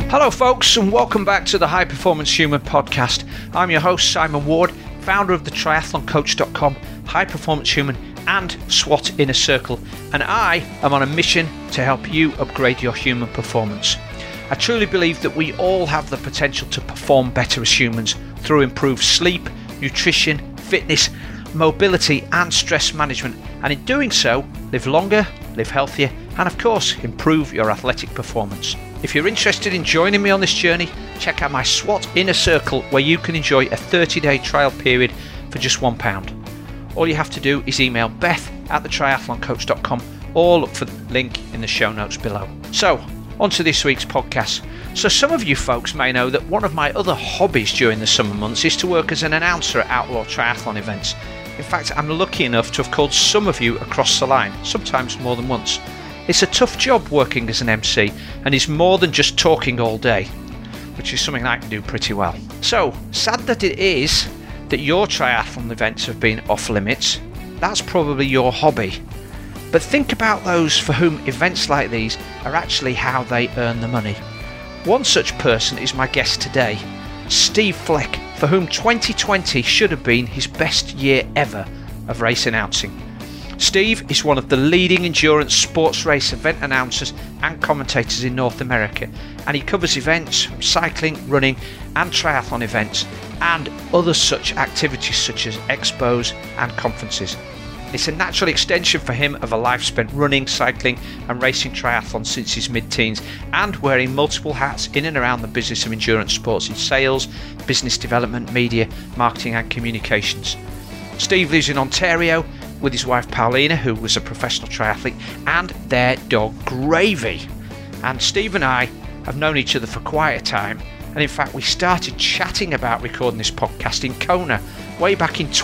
Hello folks, and welcome back to the High Performance Human podcast. I'm your host, Simon Ward, founder of the triathloncoach.com, High Performance Human and SWAT Inner Circle, and I am on a mission to help you upgrade your human performance. I truly believe that we all have the potential to perform better as humans through improved sleep, nutrition, fitness, mobility and stress management, and in doing so, live longer, live healthier, and of course, improve your athletic performance. If you're interested in joining me on this journey, check out my SWAT Inner Circle, where you can enjoy a 30-day trial period for just £1. All you have to do is email beth@thetriathloncoach.com or look for the link in the show notes below. So, on to this week's podcast. So some of you folks may know that one of my other hobbies during the summer months is to work as an announcer at outlaw triathlon events. In fact, I'm lucky enough to have called some of you across the line, sometimes more than once. It's a tough job working as an MC, and it's more than just talking all day, which is something I can do pretty well. So, sad that it is that your triathlon events have been off limits. That's probably your hobby. But think about those for whom events like these are actually how they earn the money. One such person is my guest today, Steve Fleck, for whom 2020 should have been his best year ever of race announcing. Steve is one of the leading endurance sports race event announcers and commentators in North America, and he covers events from cycling, running and triathlon events and other such activities such as expos and conferences. It's a natural extension for him of a life spent running, cycling and racing triathlon since his mid-teens, and wearing multiple hats in and around the business of endurance sports in sales, business development, media, marketing and communications. Steve lives in Ontario with his wife Paulina, who was a professional triathlete, and their dog Gravy. And Steve and I have known each other for quite a time, and in fact we started chatting about recording this podcast in Kona way back in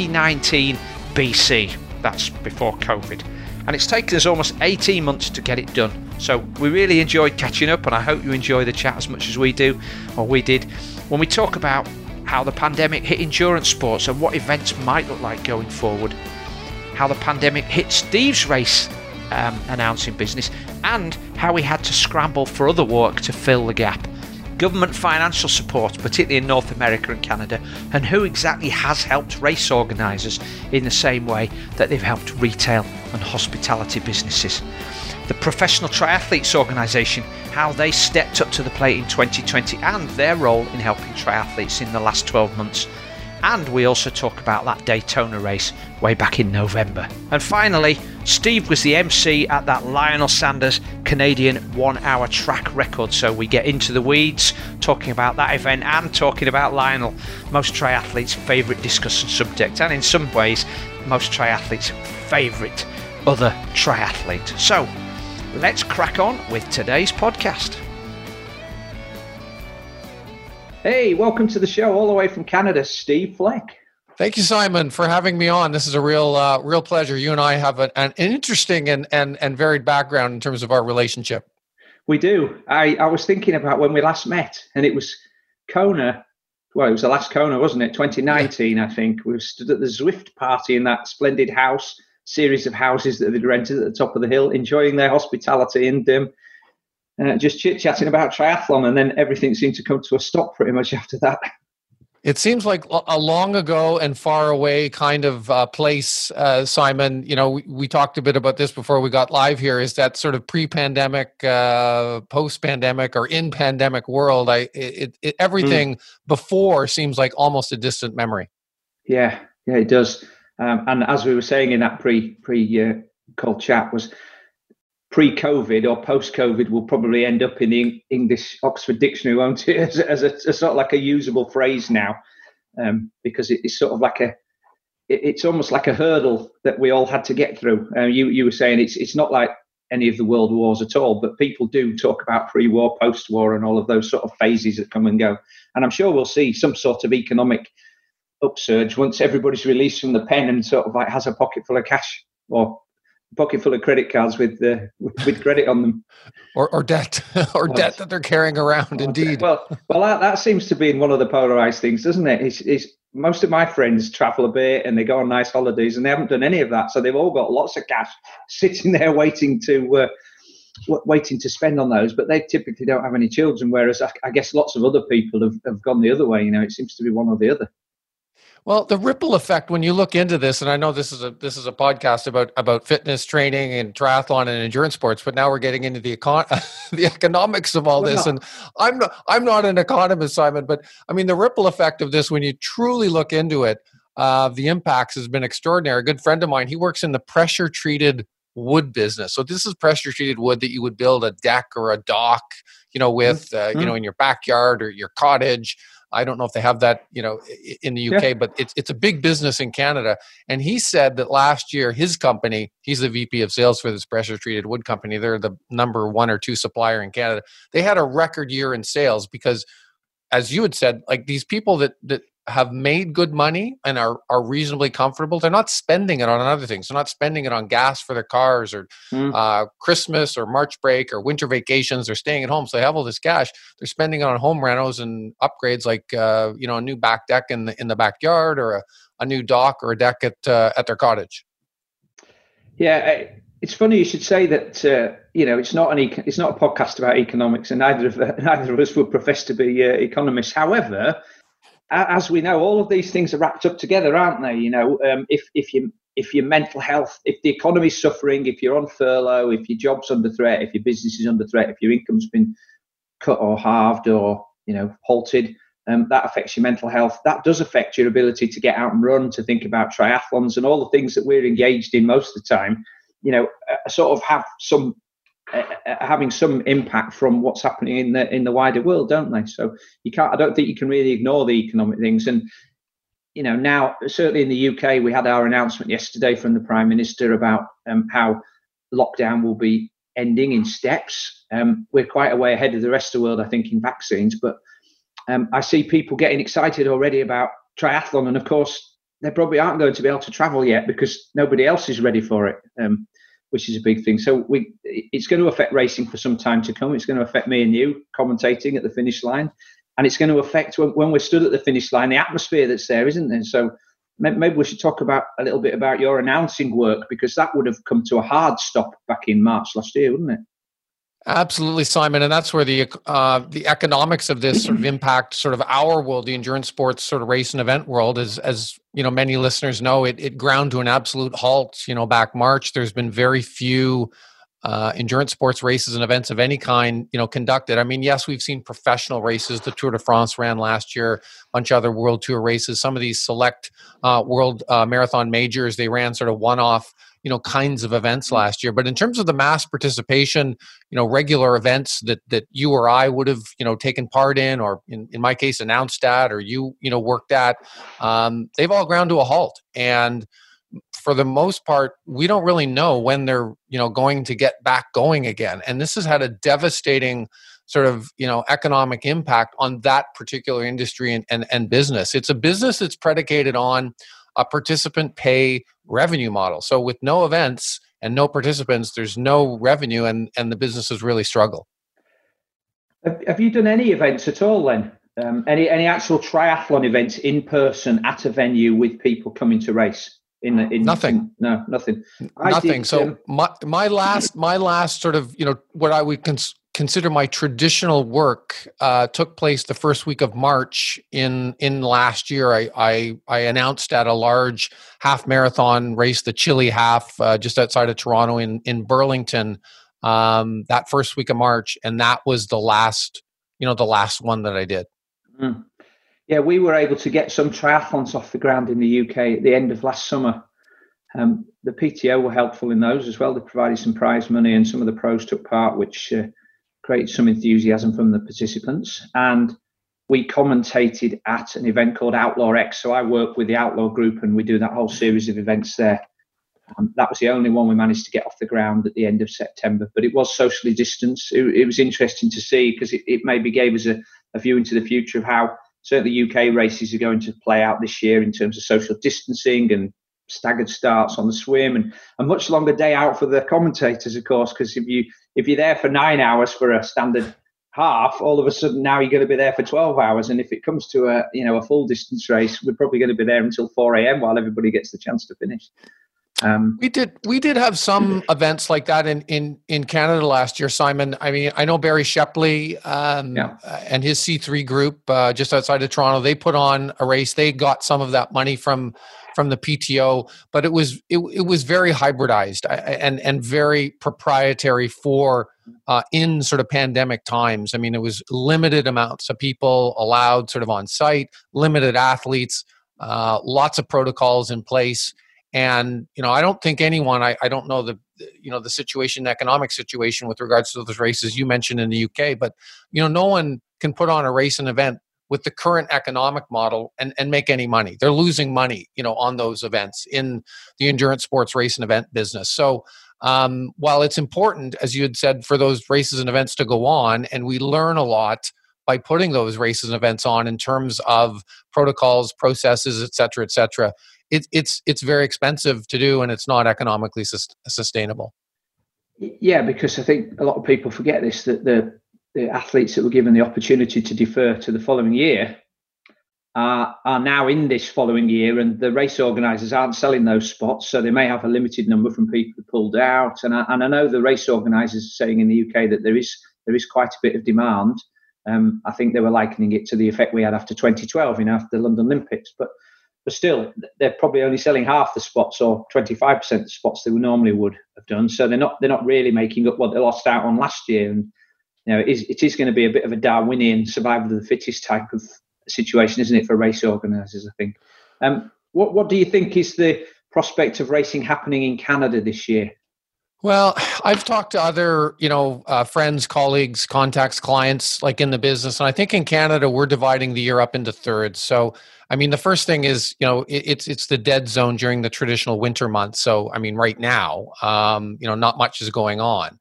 2019 BC. That's before COVID. And it's taken us almost 18 months to get it done. So we really enjoyed catching up, and I hope you enjoy the chat as much as we do, or we did, when we talk about how the pandemic hit endurance sports and what events might look like going forward, how the pandemic hit Steve's race announcing business, and how he had to scramble for other work to fill the gap, government financial support, particularly in North America and Canada, and who exactly has helped race organisers in the same way that they've helped retail and hospitality businesses. The Professional Triathletes Organisation, how they stepped up to the plate in 2020 and their role in helping triathletes in the last 12 months. And we also talk about that Daytona race way back in November. And finally, Steve was the MC at that Lionel Sanders Canadian 1 hour track record. So we get into the weeds, talking about that event and talking about Lionel, most triathletes' favourite discussion subject, and in some ways, most triathletes' favourite other triathlete. So let's crack on with today's podcast. Hey, welcome to the show all the way from Canada, Steve Fleck. Thank you, Simon, for having me on. This is a real pleasure. You and I have an interesting and varied background in terms of our relationship. We do. I was thinking about when we last met, and it was Kona. Well, it was the last Kona, wasn't it? 2019, yeah. I think. We stood at the Zwift party in that splendid series of houses that they'd rented at the top of the hill, enjoying their hospitality and just chit-chatting about triathlon, and then everything seemed to come to a stop pretty much after that. It seems like a long ago and far away kind of place, Simon. You know, we talked a bit about this before we got live here, is that sort of pre-pandemic, post-pandemic, or in-pandemic world. Everything before seems like almost a distant memory. Yeah, it does. And as we were saying in that pre-call chat, was pre-COVID or post-COVID will probably end up in the English Oxford Dictionary, won't it, as a sort of like a usable phrase now, because it's sort of like it's almost like a hurdle that we all had to get through. You were saying it's not like any of the world wars at all, but people do talk about pre-war, post-war, and all of those sort of phases that come and go. And I'm sure we'll see some sort of economic upsurge once everybody's released from the pen and sort of like has a pocket full of cash or pocket full of credit cards with credit on them, or debt, or debt that they're carrying around. Indeed. Well, that seems to be one of the polarized things, doesn't it? It's most of my friends travel a bit and they go on nice holidays, and they haven't done any of that, so they've all got lots of cash sitting there waiting to waiting to spend on those, but they typically don't have any children. Whereas I guess lots of other people have gone the other way. You know, it seems to be one or the other. Well, the ripple effect when you look into this, and I know this is a podcast about fitness training and triathlon and endurance sports, but now we're getting into the the economics of all this. And I'm not an economist, Simon, but I mean the ripple effect of this when you truly look into it, the impacts has been extraordinary. A good friend of mine, he works in the pressure treated wood business. So this is pressure treated wood that you would build a deck or a dock, with in your backyard or your cottage. I don't know if they have that, in the UK, but it's a big business in Canada. And he said that last year, his company, he's the VP of sales for this pressure treated wood company. They're the number 1 or 2 supplier in Canada. They had a record year in sales because, as you had said, like these people that have made good money and are reasonably comfortable, they're not spending it on other things. They're not spending it on gas for their cars or Christmas or March break or winter vacations. They're staying at home. So they have all this cash. They're spending it on home renos and upgrades like, a new back deck in the backyard or a new dock or a deck at their cottage. Yeah. It's funny you should say that, it's not a podcast about economics, and neither of us would profess to be economists. However, as we know, all of these things are wrapped up together, aren't they? If your mental health, if the economy's suffering, if you're on furlough, if your job's under threat, if your business is under threat, if your income's been cut or halved or halted, that affects your mental health. That does affect your ability to get out and run, to think about triathlons and all the things that we're engaged in most of the time. Sort of have some. Having some impact from what's happening in the wider world, don't they? So I don't think you can really ignore the economic things. And now certainly in the UK, we had our announcement yesterday from the Prime Minister about how lockdown will be ending in steps. We're quite a way ahead of the rest of the world, I think, in vaccines. But I see people getting excited already about triathlon, and of course they probably aren't going to be able to travel yet because nobody else is ready for it. Which is a big thing. So it's going to affect racing for some time to come. It's going to affect me and you commentating at the finish line. And it's going to affect when we're stood at the finish line, the atmosphere that's there, isn't there? So maybe we should talk a little bit about your announcing work, because that would have come to a hard stop back in March last year, wouldn't it? Absolutely, Simon. And that's where the economics of this sort of impact sort of our world, the endurance sports sort of race and event world, as many listeners know, it ground to an absolute halt, back March. There's been very few endurance sports races and events of any kind, conducted. I mean, yes, we've seen professional races. The Tour de France ran last year, a bunch of other World Tour races. Some of these select world marathon majors, they ran sort of one-off kinds of events last year. But in terms of the mass participation, regular events that you or I would have, taken part in, or in my case, announced at, or worked at, they've all ground to a halt. And for the most part, we don't really know when they're, going to get back going again. And this has had a devastating sort of, economic impact on that particular industry and business. It's a business that's predicated on a participant pay revenue model. So with no events and no participants, there's no revenue, and the businesses really struggle. Have you done any events at all then? Any actual triathlon events in person at a venue with people coming to race? Nothing. No, nothing. Nothing. So my last sort of, what I would consider my traditional work took place the first week of March in last year. I announced at a large half marathon race, the Chile Half, just outside of Toronto in Burlington, that first week of March, and that was the last one that I did. Mm. Yeah, we were able to get some triathlons off the ground in the UK at the end of last summer. The PTO were helpful in those as well. They provided some prize money, and some of the pros took part, which created some enthusiasm from the participants. And we commentated at an event called Outlaw X. So I work with the Outlaw Group, and we do that whole series of events there. That was the only one we managed to get off the ground at the end of September, but it was socially distanced. It was interesting to see, because it maybe gave us a view into the future of how certainly UK races are going to play out this year in terms of social distancing and staggered starts on the swim, and a much longer day out for the commentators, of course, because if you're there for 9 hours for a standard half, all of a sudden now you're going to be there for 12 hours. And if it comes to a full distance race, we're probably going to be there until 4 a.m. while everybody gets the chance to finish. We did have some events like that in Canada last year, Simon. I mean, I know Barry Shepley and his C3 group just outside of Toronto. They put on a race. They got some of that money from the PTO, but it was very hybridized and very proprietary for in sort of pandemic times. I mean, it was limited amounts of people allowed sort of on site, limited athletes, lots of protocols in place. And, I don't think anyone, I don't know the economic situation with regards to those races you mentioned in the UK, but, no one can put on a race and event with the current economic model and make any money. They're losing money, on those events in the endurance sports race and event business. So while it's important, as you had said, for those races and events to go on, and we learn a lot by putting those races and events on in terms of protocols, processes, et cetera, it's very expensive to do, and it's not economically sustainable. Yeah, because I think a lot of people forget this, that the athletes that were given the opportunity to defer to the following year are now in this following year, and the race organisers aren't selling those spots, so they may have a limited number from people who pulled out. And I know the race organisers are saying in the UK that there is quite a bit of demand. I think they were likening it to the effect we had after 2012, after the London Olympics. But still, they're probably only selling half the spots, or 25% of the spots they normally would have done. So they're not really making up what they lost out on last year. And it is going to be a bit of a Darwinian survival of the fittest type of situation, isn't it, for race organisers? I think. What do you think is the prospect of racing happening in Canada this year? Well, I've talked to other, friends, colleagues, contacts, clients, like in the business. And I think in Canada, we're dividing the year up into thirds. So, I mean, the first thing is, it's the dead zone during the traditional winter months. So, I mean, right now, not much is going on.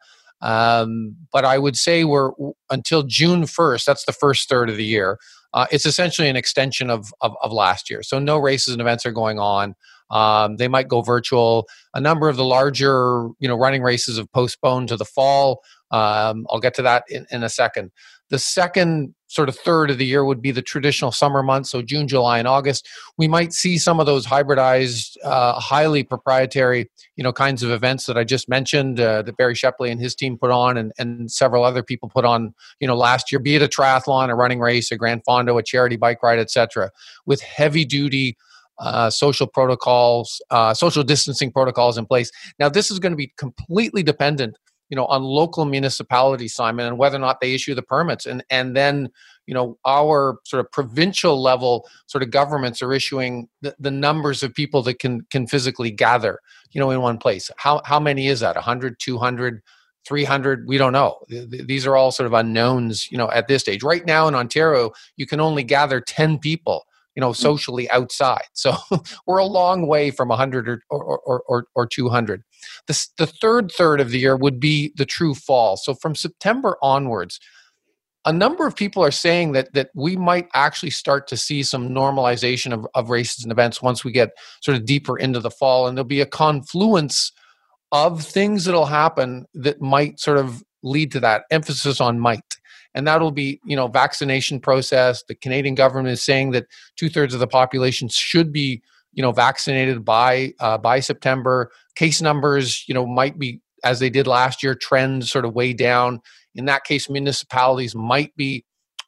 But I would say we're until June 1st, that's the first third of the year. It's essentially an extension of last year. So no races and events are going on. They might go virtual. A number of the larger, running races have postponed to the fall. I'll get to that in a second. The second sort of third of the year would be the traditional summer months, so June, July, and August. We might see some of those hybridized, highly proprietary, kinds of events that I just mentioned, that Barry Shepley and his team put on, and several other people put on, last year, be it a triathlon, a running race, a Grand Fondo, a charity bike ride, etc., with heavy-duty social protocols, social distancing protocols in place. Now, this is going to be completely dependent on local municipalities, Simon, and whether or not they issue the permits. And then, our sort of provincial level sort of governments are issuing the numbers of people that can physically gather, in one place. How many is that? 100, 200, 300? We don't know. These are all sort of unknowns, at this stage. Right now in Ontario, you can only gather 10 people, socially outside. So we're a long way from 100 or 200. The third of the year would be the true fall. So from September onwards, a number of people are saying that we might actually start to see some normalization of races and events once we get sort of deeper into the fall. And there'll be a confluence of things that'll happen that might sort of lead to that, emphasis on might. And that'll be, vaccination process. The Canadian government is saying that 2/3 of the population should be, vaccinated by September. Case numbers, might be, as they did last year, trend sort of way down. In that case, municipalities might be,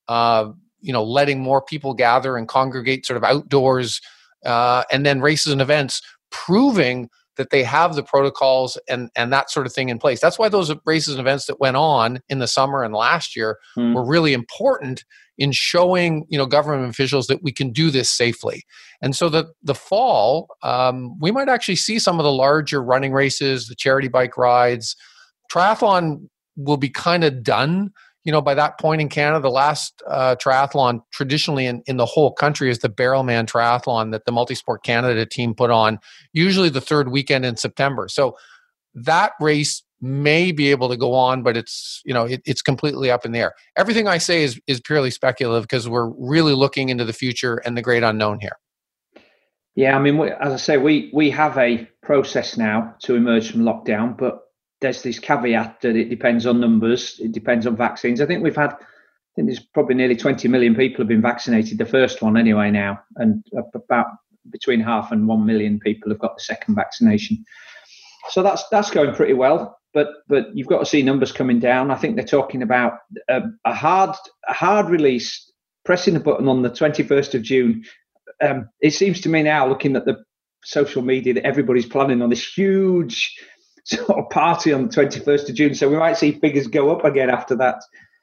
letting more people gather and congregate sort of outdoors, and then races and events proving that they have the protocols and that sort of thing in place. That's why those races and events that went on in the summer and last year were really important in showing, government officials that we can do this safely. And so the fall, we might actually see some of the larger running races, the charity bike rides. Triathlon will be kind of done, by that point in Canada. The last triathlon traditionally in the whole country is the Barrelman Triathlon that the Multisport Canada team put on, usually the third weekend in September. So that race may be able to go on, but it's, it's completely up in the air. Everything I say is purely speculative because we're really looking into the future and the great unknown here. Yeah, I mean, as I say, we have a process now to emerge from lockdown, but there's this caveat that it depends on numbers, it depends on vaccines. I think there's probably nearly 20 million people have been vaccinated, the first one anyway now, and about between 500,000 and 1 million people have got the second vaccination. So that's going pretty well. But you've got to see numbers coming down. I think they're talking about a hard release, pressing the button on the 21st of June. It seems to me now, looking at the social media, that everybody's planning on this huge sort of party on the 21st of June. So we might see figures go up again after that.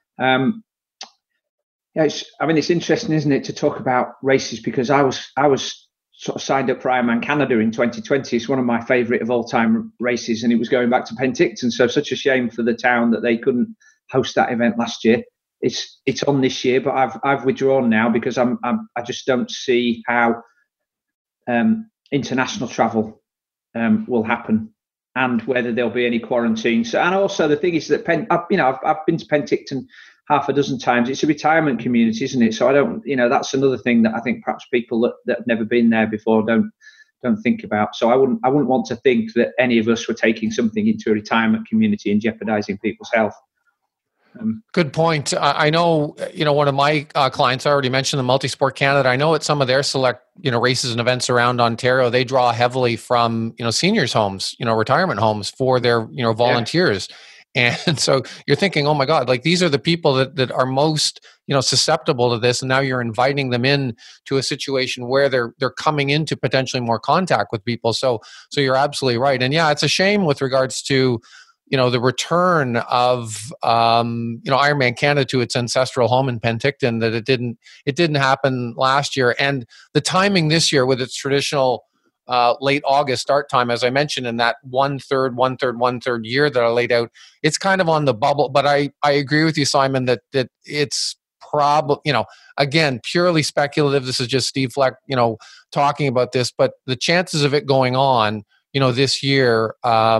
It's interesting, isn't it, to talk about races, because I was sort of signed up for Ironman Canada in 2020. It's one of my favourite of all time races, and it was going back to Penticton. So such a shame for the town that they couldn't host that event last year. It's on this year, but I've withdrawn now because I just don't see how international travel will happen, and whether there'll be any quarantines. And also the thing is that I've been to Penticton half a dozen times. It's a retirement community, isn't it? So I don't, that's another thing that I think perhaps people that have never been there before don't think about. So I wouldn't want to think that any of us were taking something into a retirement community and jeopardizing people's health. Good point. I know, one of my clients, I already mentioned the Multisport Canada. I know at some of their select, races and events around Ontario, they draw heavily from, seniors' homes, retirement homes for their, volunteers. Yeah. And so you're thinking, oh my God, like these are the people that are most, susceptible to this. And now you're inviting them in to a situation where they're coming into potentially more contact with people. So you're absolutely right. And yeah, it's a shame with regards to, the return of, Ironman Canada to its ancestral home in Penticton, that it didn't happen last year. And the timing this year with its traditional late August start time, as I mentioned, in that one third year that I laid out, it's kind of on the bubble. But I agree with you, Simon, that it's probably, again, purely speculative. This is just Steve Fleck, talking about this, but the chances of it going on, this year are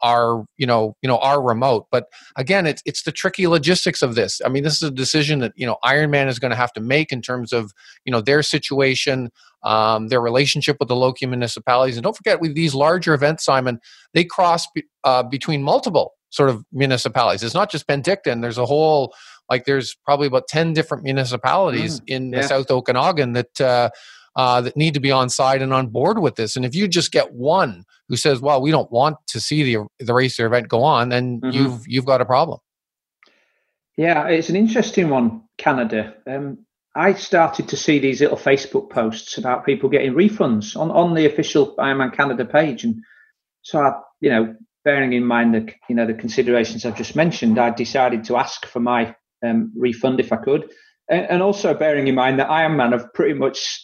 remote. But again, it's the tricky logistics of this. I mean, this is a decision that, Ironman is going to have to make in terms of, their situation, their relationship with the local municipalities. And don't forget, with these larger events, Simon, they cross between multiple sort of municipalities. It's not just Penticton. There's a whole, there's probably about 10 different municipalities in the South Okanagan that need to be on side and on board with this. And if you just get one who says, well, we don't want to see the race or event go on, then you've got a problem. Yeah, it's an interesting one, Canada. I started to see these little Facebook posts about people getting refunds on the official Ironman Canada page. And so, bearing in mind the considerations I've just mentioned, I decided to ask for my refund if I could. And also bearing in mind that Ironman have pretty much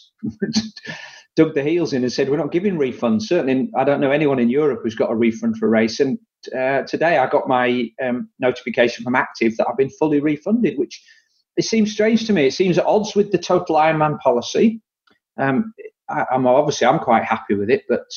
dug their heels in and said, we're not giving refunds. Certainly, I don't know anyone in Europe who's got a refund for a race. And today I got my notification from Active that I've been fully refunded, which it seems strange to me. It seems at odds with the total Ironman policy. I'm quite happy with it, but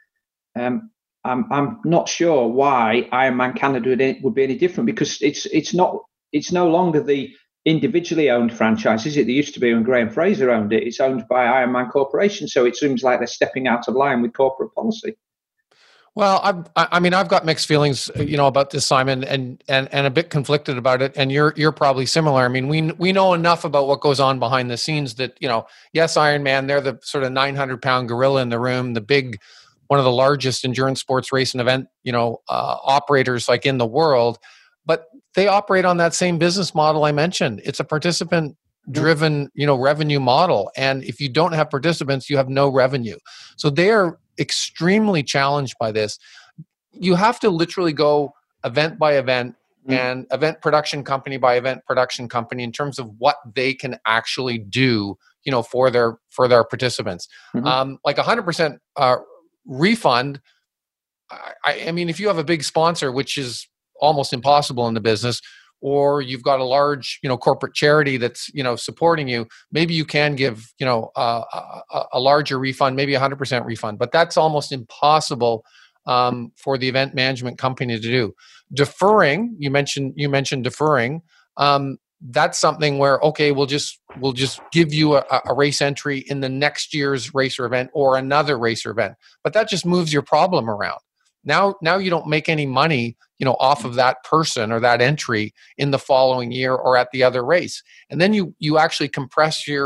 I'm not sure why Ironman Canada would be any different, because it's no longer the individually owned franchise, is it? There used to be when Graham Fraser owned it. It's owned by Ironman Corporation, so it seems like they're stepping out of line with corporate policy. Well, I've got mixed feelings, about this, Simon, and a bit conflicted about it. And you're probably similar. I mean, we know enough about what goes on behind the scenes that, yes, Ironman, they're the sort of 900-pound gorilla in the room, the big, one of the largest endurance sports race and event, operators in the world. But they operate on that same business model I mentioned. It's a participant-driven, revenue model. And if you don't have participants, you have no revenue. So they're extremely challenged by this. You have to literally go event by event and event production company by event production company in terms of what they can actually do, for their participants. 100% refund. I mean, if you have a big sponsor, which is almost impossible in the business, or you've got a large, corporate charity that's, supporting you, maybe you can give, a larger refund, maybe 100% refund, but that's almost impossible for the event management company to do. Deferring, you mentioned deferring. That's something where, okay, we'll just give you a race entry in the next year's race or event or another race or event, but that just moves your problem around. Now you don't make any money, off of that person or that entry in the following year or at the other race. And then you actually compress your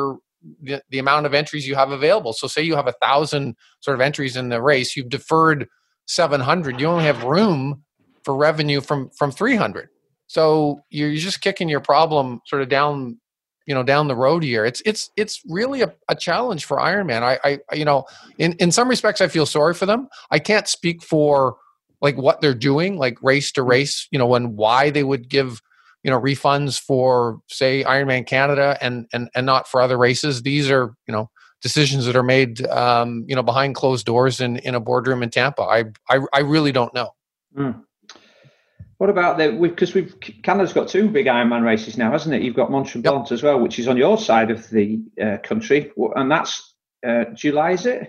the amount of entries you have available. So say you have 1,000 sort of entries in the race, you've deferred 700. You only have room for revenue from 300. So you're just kicking your problem sort of down the road here. It's really a challenge for Ironman. I in some respects I feel sorry for them. I can't speak for like what they're doing, like race to race, and why they would give refunds for, say, Ironman Canada and not for other races. These are, decisions that are made, behind closed doors in a boardroom in Tampa. I really don't know. Mm. What about because Canada's got two big Ironman races now, hasn't it? You've got Mont Tremblant as well, which is on your side of the country, and that's July, is it?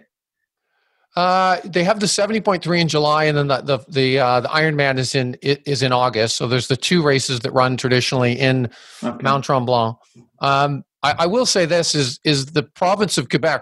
They have the 70.3 in July, and then the Ironman is in August. So there's the two races that run traditionally in Mont Tremblant. I will say this is the province of Quebec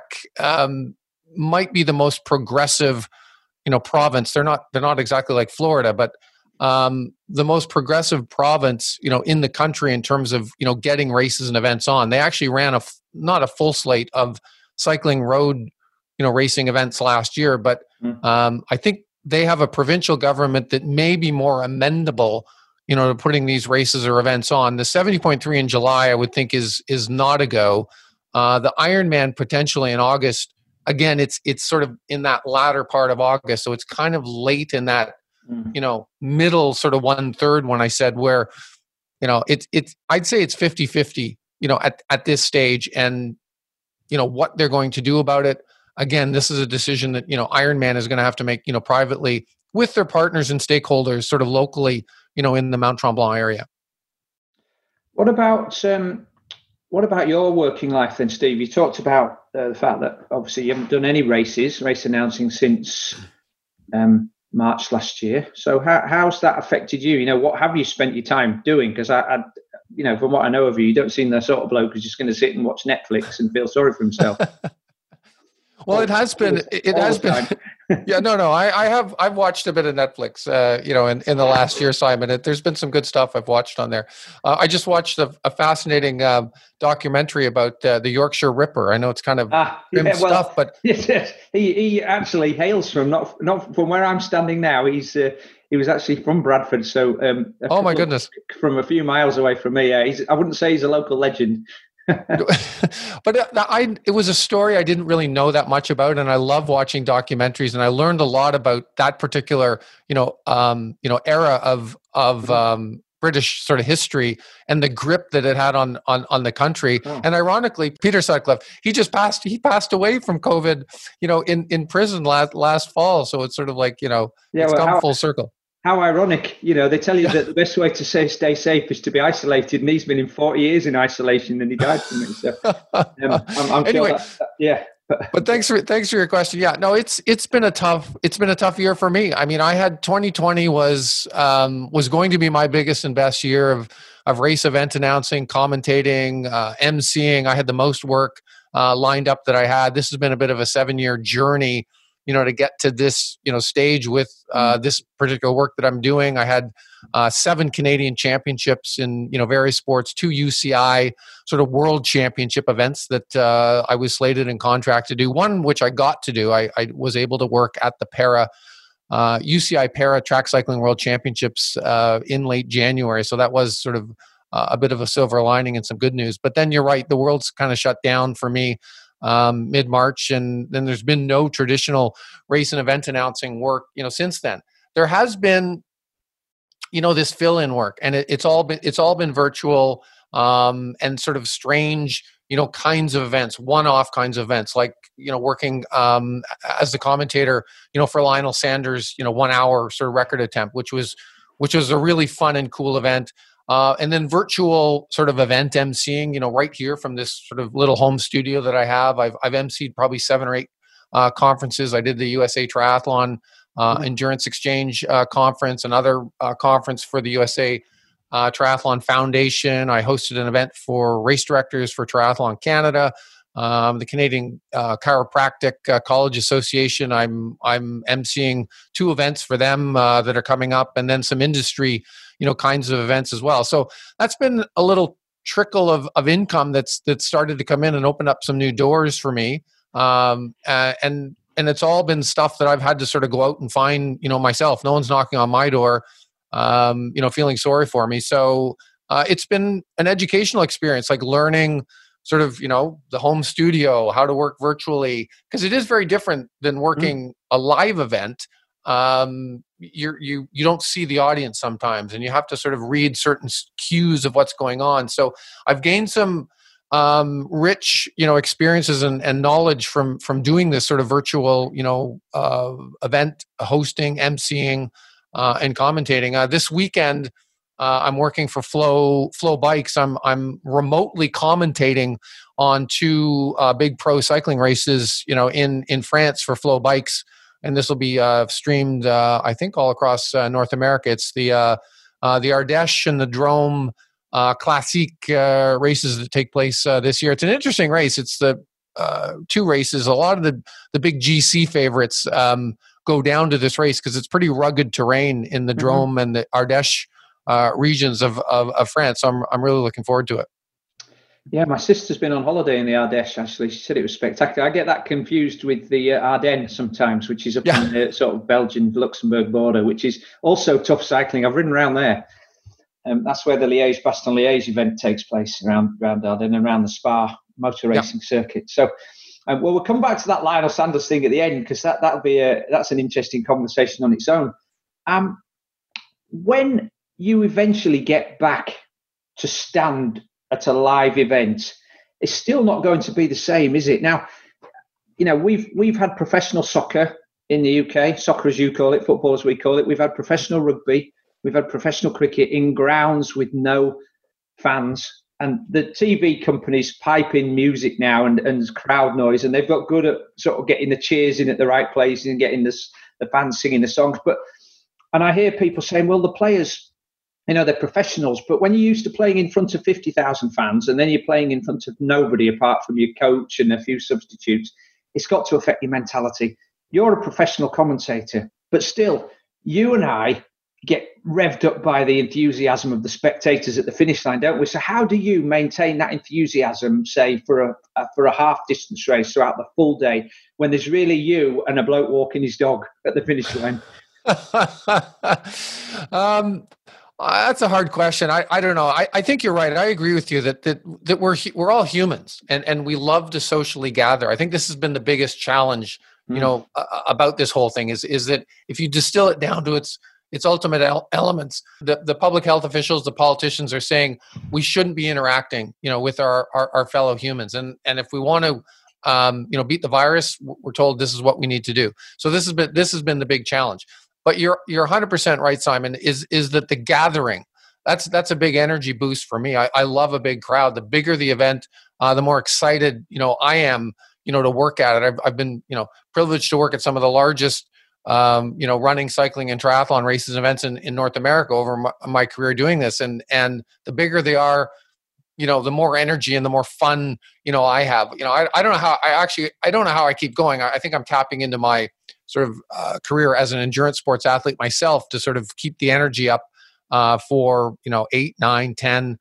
might be the most progressive, province. They're not exactly like Florida, but the most progressive province, in the country in terms of getting races and events on. They actually ran not a full slate of cycling road racing events last year, but I think they have a provincial government that may be more amendable, to putting these races or events on. The 70.3 in July, I would think is not a go. The Ironman potentially in August. Again, it's sort of in that latter part of August, so it's kind of late in that middle sort of 1/3 when I said where, it's I'd say it's 50-50, at this stage, and what they're going to do about it. Again, this is a decision that, Ironman is going to have to make, privately with their partners and stakeholders sort of locally, in the Mont Tremblant area. What about your working life then, Steve? You talked about the fact that obviously you haven't done any race announcing since March last year. So how's that affected you? What have you spent your time doing? Because I from what I know of you, you don't seem the sort of bloke who's just going to sit and watch Netflix and feel sorry for himself. Well, it has been. Yeah, no. I've watched a bit of Netflix, in the last year, Simon. There's been some good stuff I've watched on there. I just watched a fascinating documentary about the Yorkshire Ripper. I know it's kind of grim stuff, but yes, he actually hails from not from where I'm standing now. He was actually from Bradford, so oh my goodness, from a few miles away from me. I wouldn't say he's a local legend. But it was a story I didn't really know that much about, and I love watching documentaries, and I learned a lot about that particular era of British sort of history and the grip that it had on the country. Oh. And ironically, Peter Sutcliffe, he passed away from COVID, in prison last fall. So it's sort of like it's come full circle. How ironic, they tell you that the best way to stay safe is to be isolated, and he's been in 40 years in isolation, and he died from it. So, I'm anyway, sure But thanks for your question. Yeah, no, it's been a tough year for me. I mean, I had 2020 was going to be my biggest and best year of race event announcing, commentating, emceeing. I had the most work lined up that I had. This has been a bit of a 7-year journey, to get to this, stage with this particular work that I'm doing. I had 7 Canadian championships in, various sports, 2 UCI sort of world championship events that I was slated and contracted to do. One which I got to do. I was able to work at the UCI Para Track Cycling World Championships in late January. So that was sort of a bit of a silver lining and some good news. But then you're right, the world's kind of shut down for me mid-March, and then there's been no traditional race and event announcing work, since then. There has been, this fill-in work, and it's all been virtual and sort of strange, kinds of events, one-off kinds of events, like working as the commentator, for Lionel Sanders, 1 hour sort of record attempt, which was a really fun and cool event. And then virtual sort of event emceeing, right here from this sort of little home studio that I have. I've emceed probably 7 or 8 conferences. I did the USA Triathlon Endurance Exchange conference, another conference for the USA Triathlon Foundation. I hosted an event for race directors for Triathlon Canada, the Canadian Chiropractic College Association. I'm emceeing 2 events for them that are coming up, and then some industry kinds of events as well. So that's been a little trickle of income that's started to come in and open up some new doors for me. And it's all been stuff that I've had to sort of go out and find, myself. No one's knocking on my door, feeling sorry for me. So it's been an educational experience, like learning sort of, the home studio, how to work virtually, because it is very different than working a live event. You don't see the audience sometimes, and you have to sort of read certain cues of what's going on. So I've gained some rich, experiences and knowledge from doing this sort of virtual, event hosting, emceeing, and commentating. This weekend, I'm working for Flow Bikes. I'm remotely commentating on two big pro cycling races, in France for Flow Bikes, and this will be streamed, I think, all across North America. It's the Ardèche and the Drôme Classique races that take place this year. It's an interesting race. It's the two races. A lot of the big GC favorites go down to this race because it's pretty rugged terrain in the Drôme and the Ardèche regions of France. So I'm really looking forward to it. Yeah, my sister's been on holiday in the Ardèche, actually. She said it was spectacular. I get that confused with the Ardennes sometimes, which is up on the sort of Belgian-Luxembourg border, which is also tough cycling. I've ridden around there. That's where the Liège-Bastogne-Liège event takes place, around Ardennes, around the Spa motor racing circuit. So, we'll come back to that Lionel Sanders thing at the end, because that's an interesting conversation on its own. When you eventually get back to stand at a live event, it's still not going to be the same, is it? Now, we've had professional soccer in the UK, soccer as you call it, football as we call it. We've had professional rugby. We've had professional cricket in grounds with no fans. And the TV companies pipe in music now and crowd noise, and they've got good at sort of getting the cheers in at the right places and getting the fans singing the songs. And I hear people saying, well, the players, they're professionals, but when you're used to playing in front of 50,000 fans and then you're playing in front of nobody apart from your coach and a few substitutes, it's got to affect your mentality. You're a professional commentator, but still, you and I get revved up by the enthusiasm of the spectators at the finish line, don't we? So how do you maintain that enthusiasm, say, for a half distance race throughout the full day, when there's really you and a bloke walking his dog at the finish line? That's a hard question. I don't know. I think you're right. I agree with you that we're all humans and we love to socially gather. I think this has been the biggest challenge, about this whole thing is that if you distill it down to its ultimate elements, the public health officials, the politicians are saying we shouldn't be interacting, with our fellow humans. And if we want to, beat the virus, we're told this is what we need to do. So this has been the big challenge. But you're 100% right, Simon, is that the gathering, that's a big energy boost for me. I love a big crowd. The bigger the event, the more excited, I am, to work at it. I've been, privileged to work at some of the largest, running, cycling, and triathlon races and events in North America over my career doing this. And the bigger they are, the more energy and the more fun, I have. I don't know how I keep going. I think I'm tapping into my sort of career as an endurance sports athlete myself to sort of keep the energy up for 8, 9, 10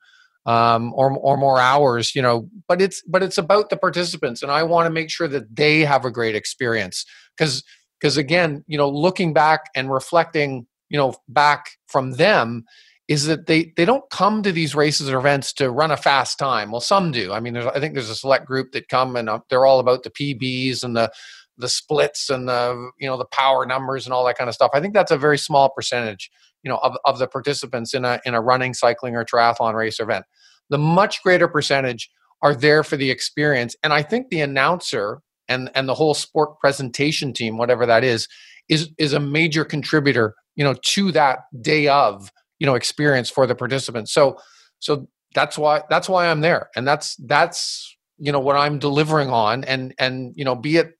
or more hours. But it's about the participants, and I want to make sure that they have a great experience because again, looking back and reflecting, back from them, is that they don't come to these races or events to run a fast time. Well, some do. I mean, I think there's a select group that come and they're all about the PBs and the splits and the power numbers and all that kind of stuff. I think that's a very small percentage, of the participants in a running, cycling, or triathlon race or event. The much greater percentage are there for the experience. And I think the announcer and the whole sport presentation team, whatever that is a major contributor, to that day of, experience for the participants. So that's why I'm there. And that's what I'm delivering on. And be it,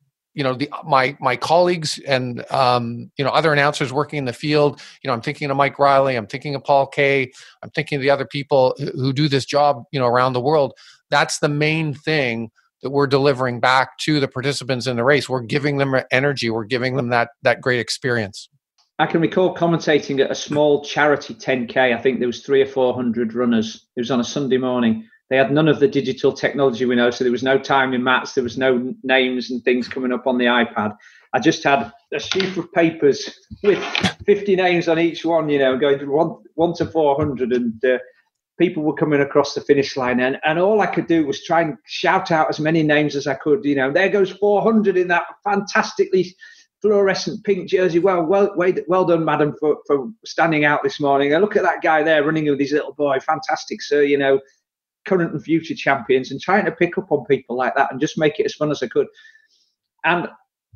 my colleagues and, other announcers working in the field, I'm thinking of Mike Riley, I'm thinking of Paul Kay, I'm thinking of the other people who do this job, around the world. That's the main thing that we're delivering back to the participants in the race. We're giving them energy. We're giving them that great experience. I can recall commentating at a small charity 10K. I think there was 300 or 400 runners. It was on a Sunday morning. They had none of the digital technology we know, so there was no timing mats, there was no names and things coming up on the iPad. I just had a sheaf of papers with 50 names on each one, going from 1 to 400, and people were coming across the finish line, and all I could do was try and shout out as many names as I could. There goes 400 in that fantastically fluorescent pink jersey. Well done, madam, for standing out this morning. And look at that guy there running with his little boy. Fantastic, sir. Current and future champions, and trying to pick up on people like that and just make it as fun as I could. And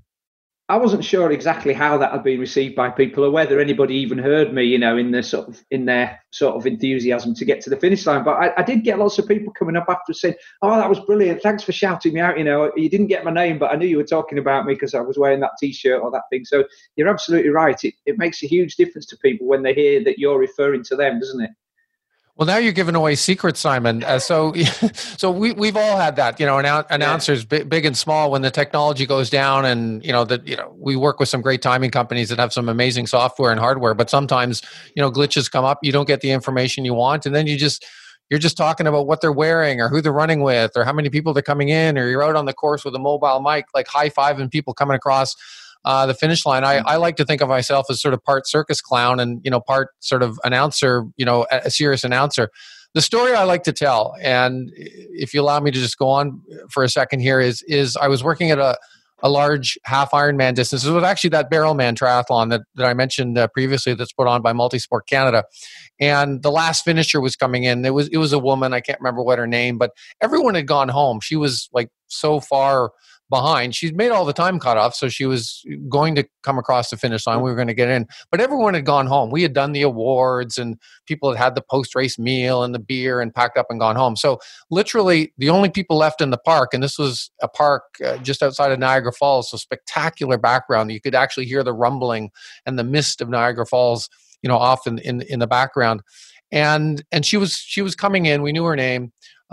I wasn't sure exactly how that had been received by people, or whether anybody even heard me, in their sort of enthusiasm to get to the finish line. But I did get lots of people coming up after saying, "Oh, that was brilliant! Thanks for shouting me out. You didn't get my name, but I knew you were talking about me because I was wearing that T-shirt or that thing." So you're absolutely right. It makes a huge difference to people when they hear that you're referring to them, doesn't it? Well, now you're giving away secrets, Simon. So we've all had that, announcers, big and small, when the technology goes down, and we work with some great timing companies that have some amazing software and hardware, but sometimes glitches come up, you don't get the information you want, and then you're just talking about what they're wearing or who they're running with or how many people they're coming in, or you're out on the course with a mobile mic, like high-fiving people coming across the finish line. I like to think of myself as sort of part circus clown and, part sort of announcer, a serious announcer. The story I like to tell, and if you allow me to just go on for a second here, is I was working at a large half Ironman distance. It was actually that Barrelman triathlon that I mentioned previously, that's put on by Multisport Canada. And the last finisher was coming in. It was a woman. I can't remember what her name, but everyone had gone home. She was like so far behind. She'd made all the time cutoff, so she was going to come across the finish line. We were going to get in, but everyone had gone home. We had done the awards, and people had the post-race meal and the beer and packed up and gone home. So literally the only people left in the park, and this was a park just outside of Niagara Falls, so spectacular background. You could actually hear the rumbling and the mist of Niagara Falls, off in the background. And she was coming in. We knew her name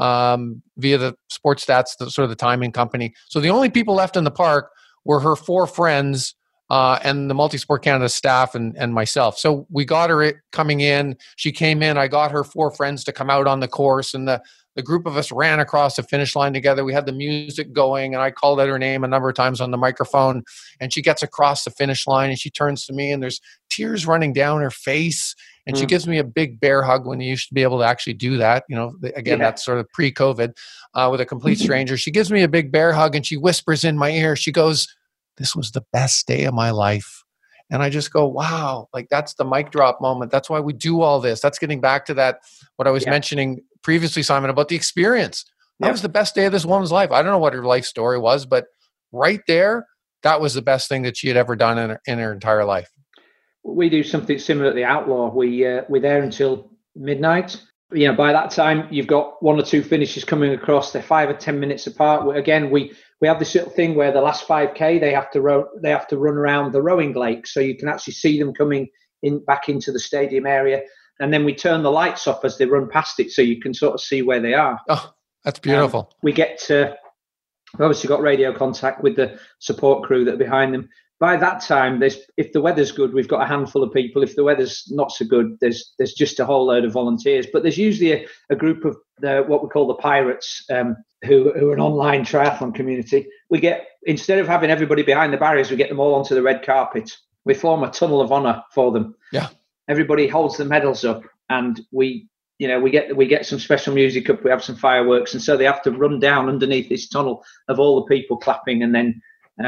via the Sports Stats, the timing company. So the only people left in the park were her 4 friends and the Multisport Canada staff and myself. So we got her coming in. She came in. I got her 4 friends to come out on the course, and the group of us ran across the finish line together. We had the music going, and I called out her name a number of times on the microphone, and she gets across the finish line, and she turns to me, and there's tears running down her face. And she gives me a big bear hug, when you used to be able to actually do that. That's sort of pre-COVID with a complete stranger. She gives me a big bear hug, and she whispers in my ear. She goes, "This was the best day of my life." And I just go, wow, like that's the mic drop moment. That's why we do all this. That's getting back to that, what I was mentioning previously, Simon, about the experience. That was the best day of this woman's life. I don't know what her life story was, but right there, that was the best thing that she had ever done in her entire life. We do something similar at the Outlaw. We're there until midnight. By that time, you've got 1 or 2 finishes coming across. They're 5 or 10 minutes apart. Again, we have this little thing where the last 5K they have to run around the rowing lake, so you can actually see them coming in back into the stadium area. And then we turn the lights off as they run past it, so you can sort of see where they are. Oh, that's beautiful. We've obviously got radio contact with the support crew that are behind them. By that time, if the weather's good, we've got a handful of people. If the weather's not so good, there's just a whole load of volunteers. But there's usually a group of what we call the pirates, who are an online triathlon community. Instead of having everybody behind the barriers, we get them all onto the red carpet. We form a tunnel of honor for them. Yeah. Everybody holds the medals up, and we get some special music up. We have some fireworks, and so they have to run down underneath this tunnel of all the people clapping, and then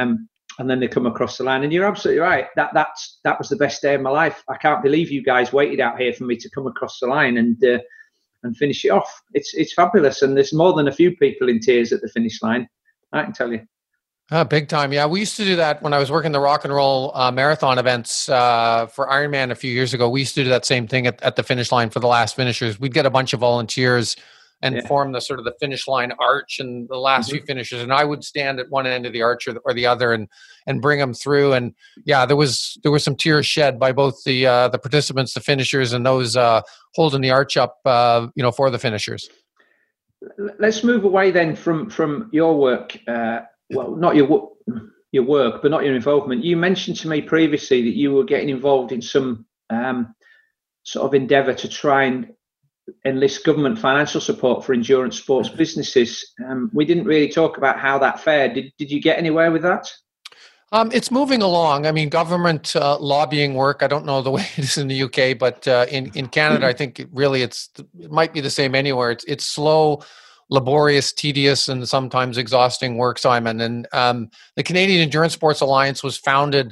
they come across the line. And you're absolutely right. That was the best day of my life. I can't believe you guys waited out here for me to come across the line and finish it off. It's fabulous, and there's more than a few people in tears at the finish line, I can tell you. Big time. Yeah, we used to do that when I was working the rock and roll marathon events for Ironman a few years ago. We used to do that same thing at the finish line for the last finishers. We'd get a bunch of volunteers and form the sort of the finish line arch and the last few finishers. And I would stand at one end of the arch or the other and bring them through. And yeah, there were some tears shed by both the participants, the finishers, and those holding the arch up, for the finishers. Let's move away then from your work. Well, not your work, but not your involvement. You mentioned to me previously that you were getting involved in some sort of endeavour to try and enlist government financial support for endurance sports businesses. We didn't really talk about how that fared. Did you get anywhere with that? It's moving along. I mean, government lobbying work, I don't know the way it is in the UK, but in Canada, I think it might be the same anywhere. It's slow, laborious, tedious, and sometimes exhausting work, Simon. And the Canadian Endurance Sports Alliance was founded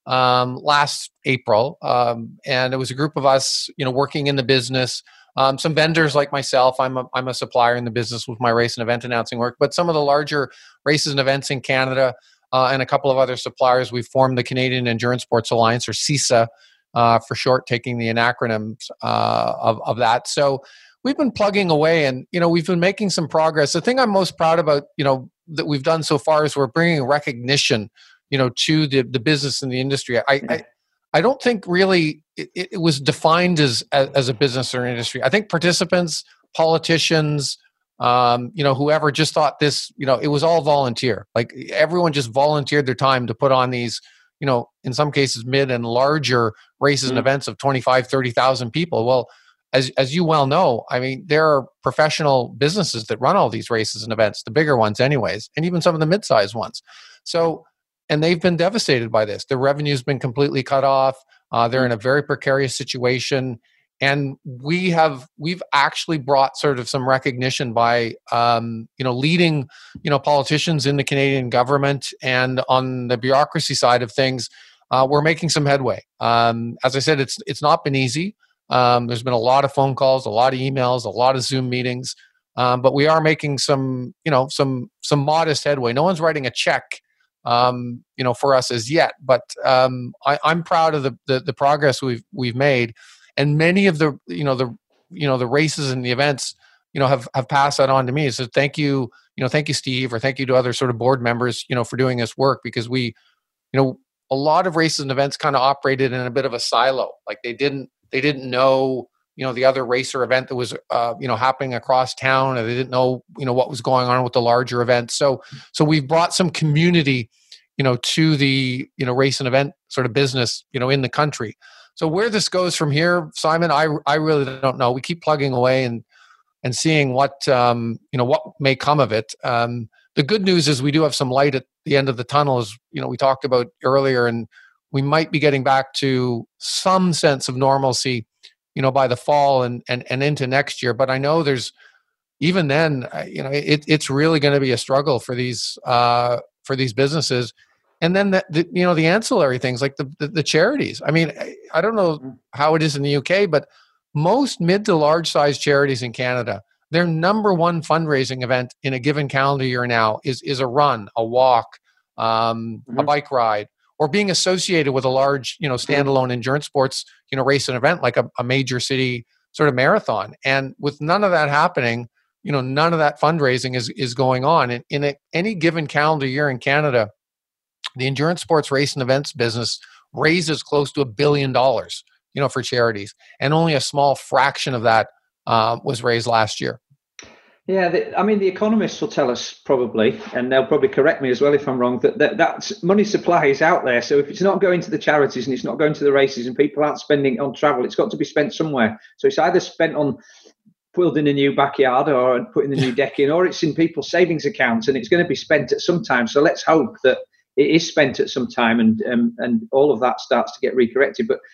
last April, and it was a group of us, working in the business. Some vendors like myself, I'm a supplier in the business with my race and event announcing work, but some of the larger races and events in Canada, and a couple of other suppliers, we formed the Canadian Endurance Sports Alliance, or CISA for short, taking the acronyms of that. So we've been plugging away, and we've been making some progress. The thing I'm most proud about, that we've done so far is we're bringing recognition, to the business and the industry. I don't think really it was defined as a business or industry. I think participants, politicians, whoever just thought this, it was all volunteer. Like everyone just volunteered their time to put on these, in some cases mid and larger races and events of 25, 30,000 people. Well, as you well know, I mean, there are professional businesses that run all these races and events, the bigger ones anyways, and even some of the mid-sized ones. So, and they've been devastated by this. Their revenue's been completely cut off. They're in a very precarious situation. And we've actually brought sort of some recognition by, leading, politicians in the Canadian government, and on the bureaucracy side of things, we're making some headway. As I said, it's not been easy. There's been a lot of phone calls, a lot of emails, a lot of Zoom meetings, but we are making some modest headway. No one's writing a check, for us as yet, but I'm proud of the progress we've made. And many of the races and the events, have passed that on to me. So thank you, Steve, or thank you to other sort of board members, for doing this work, because we, a lot of races and events kind of operated in a bit of a silo. Like they didn't know, the other race or event that was, happening across town, or they didn't know, what was going on with the larger events. So we've brought some community, to the, race and event sort of business, in the country. So where this goes from here, Simon, I really don't know. We keep plugging away and seeing what what may come of it. The good news is we do have some light at the end of the tunnel, as we talked about earlier, and we might be getting back to some sense of normalcy, by the fall and into next year. But I know there's even then, it's really going to be a struggle for these businesses. And then the ancillary things like the charities. I mean, I don't know how it is in the UK, but most mid to large size charities in Canada, their number one fundraising event in a given calendar year now is a run, a walk, a bike ride, or being associated with a large, standalone endurance sports, race and event like a major city sort of marathon. And with none of that happening, none of that fundraising is going on. And in any given calendar year in Canada, the endurance sports race and events business raises close to $1 billion, for charities, and only a small fraction of that was raised last year. Yeah, the economists will tell us probably, and they'll probably correct me as well if I'm wrong, that money supply is out there. So if it's not going to the charities and it's not going to the races and people aren't spending on travel, it's got to be spent somewhere. So it's either spent on building a new backyard or putting the new deck in, or it's in people's savings accounts, and it's going to be spent at some time. So let's hope that it is spent at some time, and all of that starts to get recorrected. But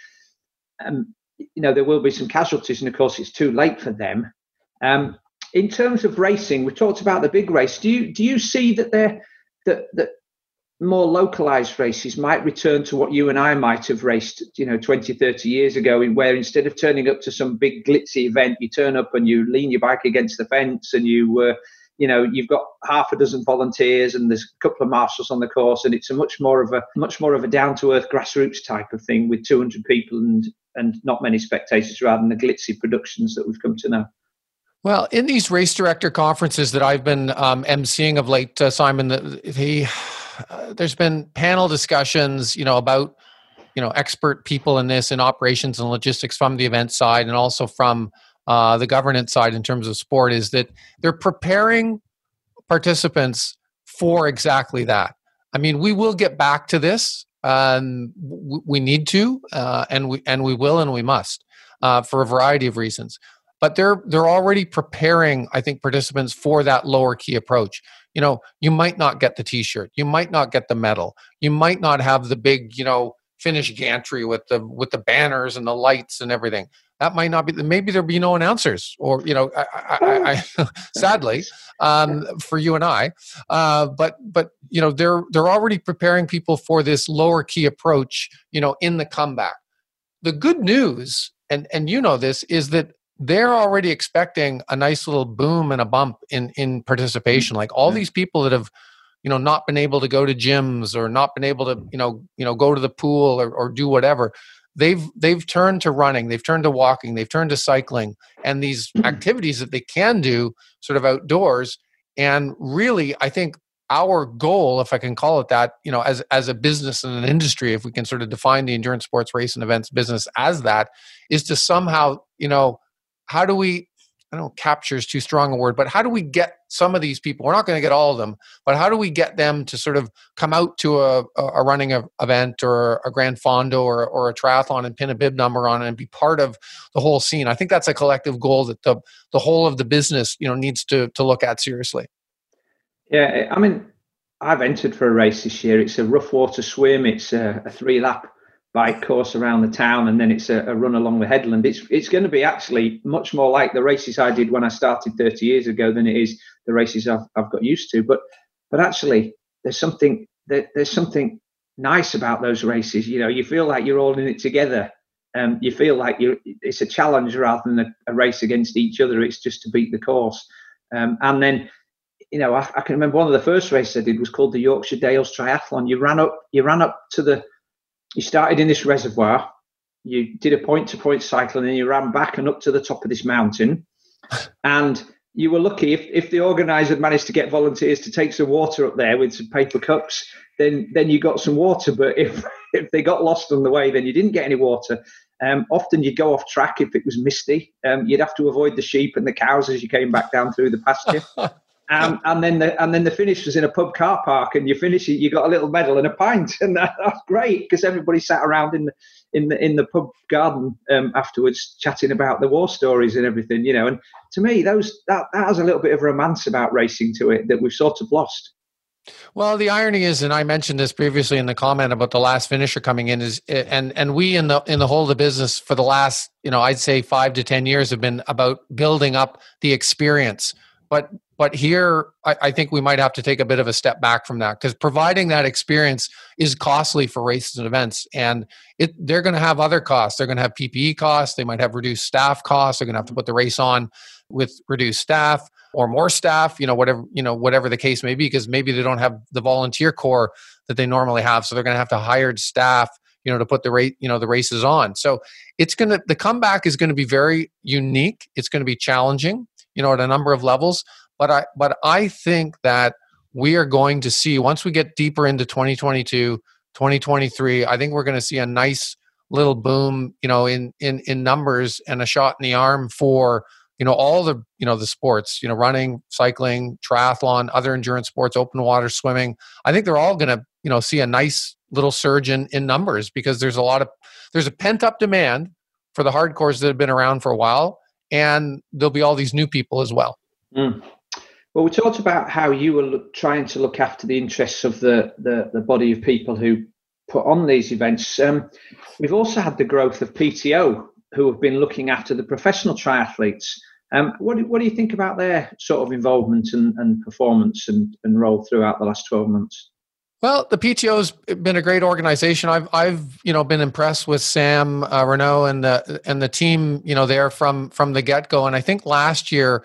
there will be some casualties, and of course, it's too late for them. In terms of racing, we talked about the big race. Do you see that more localized races might return to what you and I might have raced, 20, 30 years ago, where instead of turning up to some big glitzy event, you turn up and you lean your bike against the fence, and you've got half a dozen volunteers and there's a couple of marshals on the course, and it's a much more of a down-to-earth grassroots type of thing with 200 people and not many spectators, rather than the glitzy productions that we've come to know. Well, in these race director conferences that I've been emceeing of late, Simon, there's been panel discussions, about, expert people in this, in operations and logistics from the event side, and also from the governance side in terms of sport, is that they're preparing participants for exactly that. I mean, we will get back to this. We need to, and we will, and we must, for a variety of reasons. but they're already preparing, I think, participants for that lower key approach. You might not get the T-shirt, you might not get the medal, you might not have the big, finish gantry with the banners and the lights and everything. That might not be. Maybe there'll be no announcers, or I sadly, for you and I. But they're already preparing people for this lower key approach. In the comeback. The good news, and this, is that they're already expecting a nice little boom and a bump in participation. Like all these people that have not been able to go to gyms or not been able to go to the pool or do whatever. They've turned to running, they've turned to walking, they've turned to cycling, and these activities that they can do sort of outdoors. And really, I think our goal, if I can call it that, as a business and an industry, if we can sort of define the endurance sports race and events business as that, is to somehow, how do we, I don't know, capture is too strong a word, but how do we get some of these people, we're not going to get all of them, but how do we get them to sort of come out to a running event or a Grand Fondo or a triathlon and pin a bib number on it and be part of the whole scene? I think that's a collective goal that the whole of the business, needs to look at seriously. Yeah, I mean, I've entered for a race this year. It's a rough water swim. It's a 3-lap bike course around the town, and then it's a run along the headland. It's going to be actually much more like the races I did when I started 30 years ago than it is the races I've got used to. But actually, there's something nice about those races. You feel like you're all in it together. You feel like it's a challenge rather than a race against each other. It's just to beat the course. And then, I can remember one of the first races I did was called the Yorkshire Dales Triathlon. You ran up to you started in this reservoir, you did a point-to-point cycle, and then you ran back and up to the top of this mountain. And you were lucky if the organizer managed to get volunteers to take some water up there with some paper cups, then you got some water. But if they got lost on the way, then you didn't get any water. Often you'd go off track if it was misty. You'd have to avoid the sheep and the cows as you came back down through the pasture. And then the finish was in a pub car park, and you finish it, you got a little medal and a pint, and that's great because everybody sat around in the pub garden afterwards chatting about the war stories and everything, And to me, that has a little bit of romance about racing to it that we've sort of lost. Well, the irony is, and I mentioned this previously in the comment about the last finisher coming in, is and we in the whole of the business for the last I'd say 5 to 10 years have been about building up the experience. But here, I think we might have to take a bit of a step back from that, because providing that experience is costly for races and events. And they're going to have other costs. They're going to have PPE costs. They might have reduced staff costs. They're going to have to put the race on with reduced staff or more staff, whatever the case may be, because maybe they don't have the volunteer corps that they normally have. So they're going to have to hire staff, to put the races on. So the comeback is going to be very unique. It's going to be challenging, at a number of levels. But I think that we are going to see, once we get deeper into 2022, 2023, I think we're going to see a nice little boom, in numbers and a shot in the arm for, all the, the sports, running, cycling, triathlon, other endurance sports, open water swimming. I think they're all going to, see a nice little surge in numbers, because there's a pent up demand for the hardcores that have been around for a while, and there'll be all these new people as well. Mm. Well, we talked about how you were trying to look after the interests of the body of people who put on these events. We've also had the growth of PTO, who have been looking after the professional triathletes. What do you think about their sort of involvement and performance and role throughout the last 12 months? Well, the PTO's been a great organization. I've been impressed with Sam Renault and the team there from the get-go. And I think last year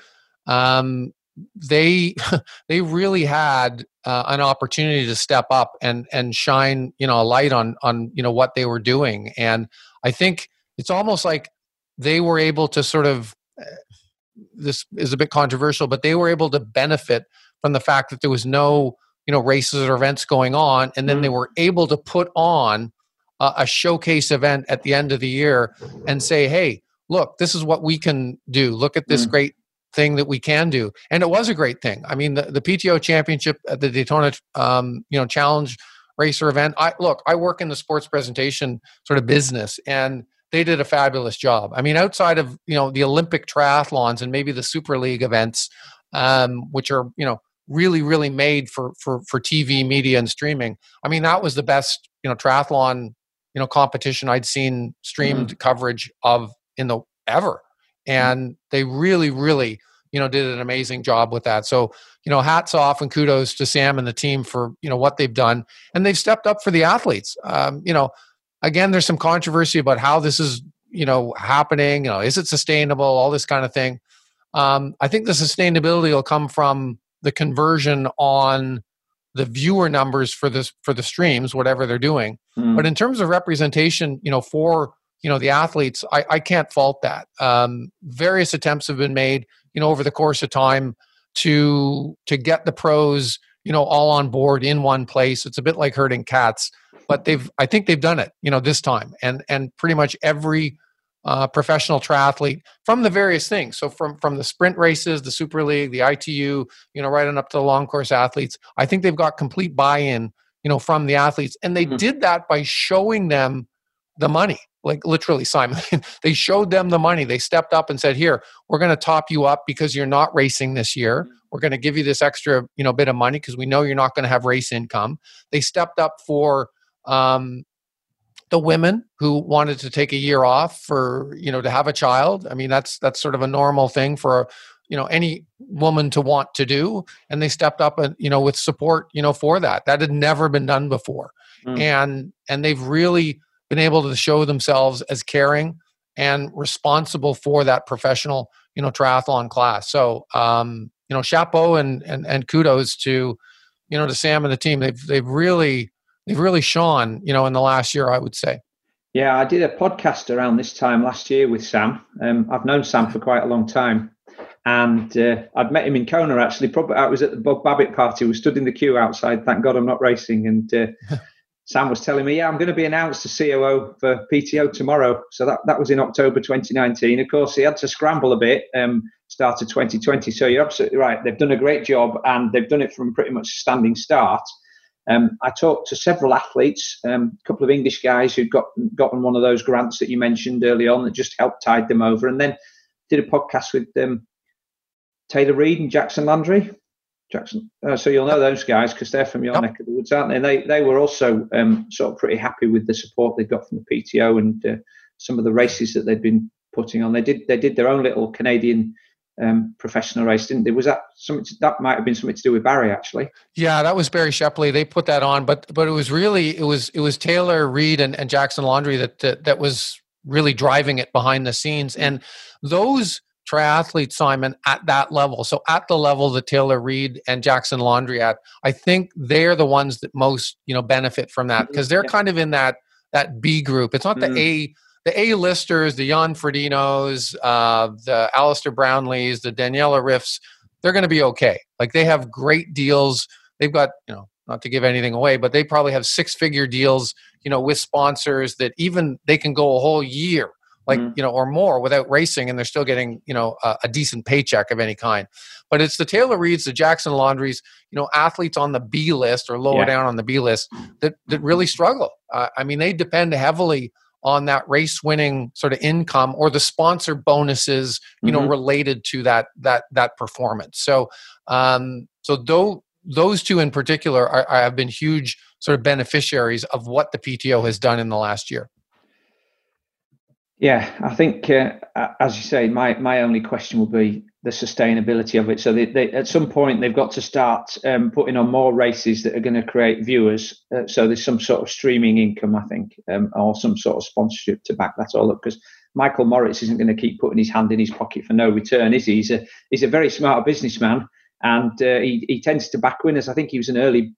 they really had an opportunity to step up and shine a light on what they were doing. And I think it's almost like they were able to sort of, this is a bit controversial, but they were able to benefit from the fact that there was no races or events going on, and then they were able to put on a showcase event at the end of the year and say, hey, look, this is what we can do. Look at this great thing that we can do. And it was a great thing. I mean, the PTO championship at the Daytona Challenge racer event, I work in the sports presentation sort of business, and they did a fabulous job. I mean, outside of, the Olympic triathlons and maybe the Super League events, which are, really, really made for TV, media, and streaming. I mean, that was the best, triathlon, competition I'd seen streamed coverage of ever. And they really, really, did an amazing job with that. So, hats off and kudos to Sam and the team for, what they've done. And they've stepped up for the athletes. Again, there's some controversy about how this is, happening. Is it sustainable? All this kind of thing. I think the sustainability will come from the conversion on the viewer numbers for the streams, whatever they're doing. But in terms of representation, for the athletes, I can't fault that. Various attempts have been made, over the course of time to get the pros, all on board in one place. It's a bit like herding cats, but I think they've done it, this time, and pretty much every professional triathlete from the various things. So from the sprint races, the Super League, the ITU, right on up to the long course athletes, I think they've got complete buy-in, from the athletes. And they did that by showing them the money, like literally, Simon. They showed them the money. They stepped up and said, here, we're going to top you up because you're not racing this year. We're going to give you this extra, bit of money because we know you're not going to have race income. They stepped up for the women who wanted to take a year off for, to have a child. I mean, that's sort of a normal thing for, any woman to want to do. And they stepped up and, with support, for that. That had never been done before. And they've really been able to show themselves as caring and responsible for that professional, triathlon class. So, chapeau and kudos to, to Sam and the team. They've really shone, in the last year, I would say. Yeah, I did a podcast around this time last year with Sam. I've known Sam for quite a long time. And I'd met him in Kona, actually. Probably I was at the Bob Babbitt party. We stood in the queue outside. Thank God I'm not racing. And Sam was telling me, I'm going to be announced as COO for PTO tomorrow. So that was in October 2019. Of course, he had to scramble a bit, start of 2020. So you're absolutely right. They've done a great job, and they've done it from pretty much a standing start. I talked to several athletes, a couple of English guys who'd gotten one of those grants that you mentioned early on that just helped tide them over, and then did a podcast with Taylor Reid and Jackson Landry. So you'll know those guys because they're from your neck of the woods, aren't they? And they were also sort of pretty happy with the support they got from the PTO and some of the races that they'd been putting on. They did their own little Canadian professional race, didn't they? Was that something? That might have been something to do with Barry, actually. Yeah, that was Barry Shepley. They put that on, but it was really it was Taylor Reid and Jackson Landry that was really driving it behind the scenes. And those triathletes, Simon, at that level, so at the level that Taylor Reid and Jackson Landry at, I think they're the ones that most benefit from that, because they're kind of in that B group. It's not the A-listers, the Jan Fredinos, the Alistair Brownlees, the Daniela Riffs. They're going to be okay. Like, they have great deals. They've got, not to give anything away, but they probably have 6-figure deals, with sponsors that even they can go a whole year, or more without racing, and they're still getting, a decent paycheck of any kind. But it's the Taylor Reids, the Jackson Landrys, athletes on the B list or lower down on the B list that really struggle. I mean, they depend heavily on that race winning sort of income or the sponsor bonuses, related to that performance. So, those two in particular have been huge sort of beneficiaries of what the PTO has done in the last year. Yeah, I think, as you say, my only question will be the sustainability of it. So they at some point they've got to start putting on more races that are going to create viewers. So there's some sort of streaming income, I think, or some sort of sponsorship to back that all up. Because Michael Moritz isn't going to keep putting his hand in his pocket for no return, is he? He's a very smart businessman, and he tends to back winners. I think he was an early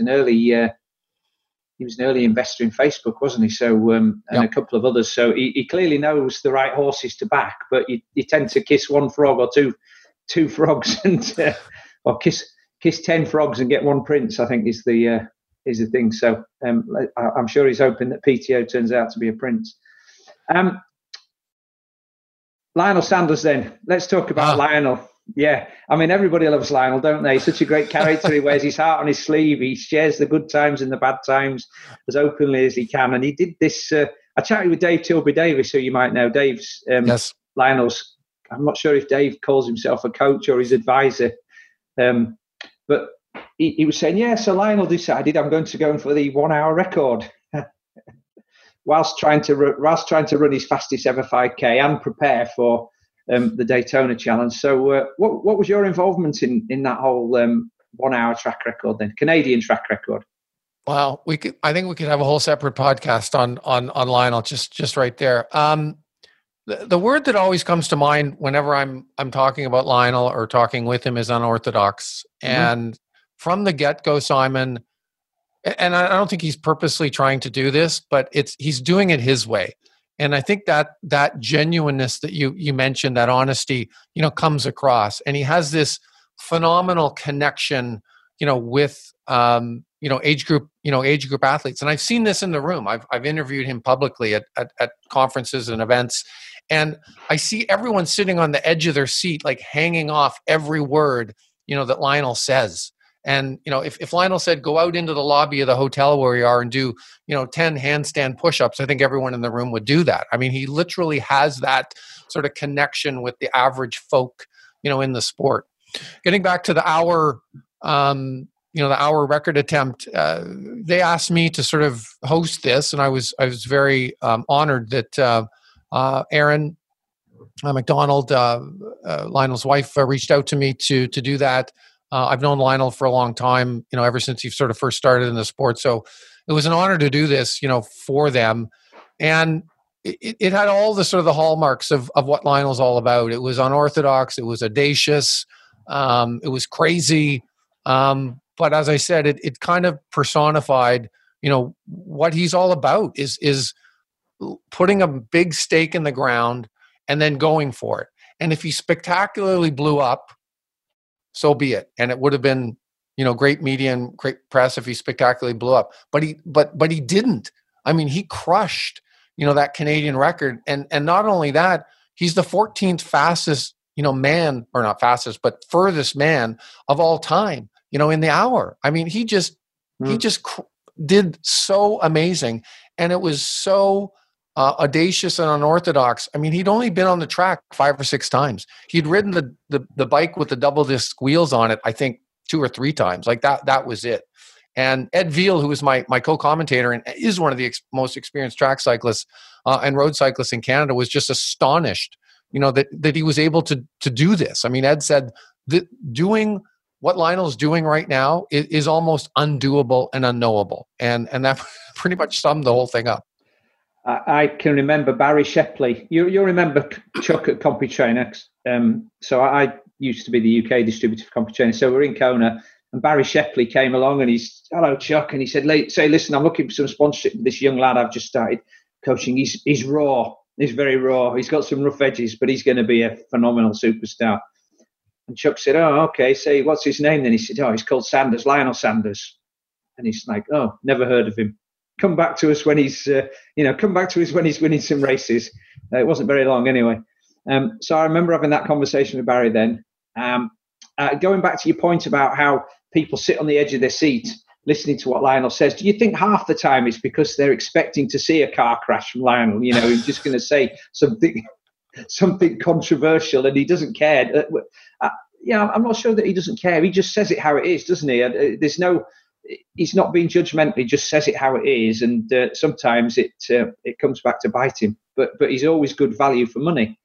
investor in Facebook, wasn't he? So, and a couple of others. So he clearly knows the right horses to back, but you tend to kiss one frog or two frogs, and or kiss 10 frogs and get one prince, I think is the thing. So I'm sure he's hoping that PTO turns out to be a prince. Lionel Sanders, then. Let's talk about Lionel. Yeah, I mean, everybody loves Lionel, don't they? He's such a great character. He wears his heart on his sleeve. He shares the good times and the bad times as openly as he can. And he did this I chatted with Dave Tilbury Davis, who you might know. Dave's Yes. Lionel's. I'm not sure if Dave calls himself a coach or his advisor, but he was saying, yeah. So Lionel decided I'm going to go for the 1 hour record, whilst trying to run his fastest ever 5K and prepare for the Daytona Challenge. So what was your involvement in that whole 1 hour track record then, Canadian track record? Wow, I think we could have a whole separate podcast on Lionel just right there. The word that always comes to mind whenever I'm talking about Lionel or talking with him is unorthodox. Mm-hmm. And from the get-go, Simon, and I don't think he's purposely trying to do this, but he's doing it his way. And I think that genuineness that you mentioned, that honesty, comes across. And he has this phenomenal connection, with age group athletes. And I've seen this in the room. I've interviewed him publicly at conferences and events, and I see everyone sitting on the edge of their seat, like hanging off every word, that Lionel says. And, if Lionel said, go out into the lobby of the hotel where you are and do, 10 handstand push-ups, I think everyone in the room would do that. I mean, he literally has that sort of connection with the average folk, in the sport. Getting back to the hour, the hour record attempt, they asked me to sort of host this, and I was very honored that Erin McDonald, Lionel's wife, reached out to me to do that. I've known Lionel for a long time, ever since he sort of first started in the sport. So it was an honor to do this, for them. And it had all the sort of the hallmarks of what Lionel's all about. It was unorthodox. It was audacious. It was crazy. But as I said, it kind of personified, what he's all about is putting a big stake in the ground and then going for it. And if he spectacularly blew up, so be it. And it would have been, great media and great press if he spectacularly blew up. But he didn't. I mean, he crushed, that Canadian record. And not only that, he's the 14th fastest, man, or not fastest, but furthest man of all time, in the hour. I mean, he just did so amazing. And it was so audacious and unorthodox. I mean, he'd only been on the track 5 or 6 times. He'd ridden the bike with the double disc wheels on it, I think 2 or 3 times. Like that was it. And Ed Veal, who was my co-commentator and is one of the most experienced track cyclists and road cyclists in Canada, was just astonished, that he was able to do this. I mean, Ed said that doing what Lionel's doing right now is almost undoable and unknowable. And that pretty much summed the whole thing up. I can remember Barry Shepley. You remember Chuck at CompuTrainer. So I used to be the UK distributor for CompuTrainer. So we're in Kona, and Barry Shepley came along, and he's, hello, Chuck. And he said, listen, I'm looking for some sponsorship with this young lad I've just started coaching. He's raw. He's very raw. He's got some rough edges, but he's going to be a phenomenal superstar. And Chuck said, oh, okay. Say, what's his name then? He said, he's called Sanders, Lionel Sanders. And he's like, oh, never heard of him. Come back to us when he's, winning some races. It wasn't very long anyway. So I remember having that conversation with Barry then. Going back to your point about how people sit on the edge of their seat listening to what Lionel says, do you think half the time it's because they're expecting to see a car crash from Lionel? He's just going to say something controversial, and he doesn't care. I'm not sure that he doesn't care. He just says it how it is, doesn't he? He's not being judgmental. He just says it how it is, and sometimes it comes back to bite him. But he's always good value for money.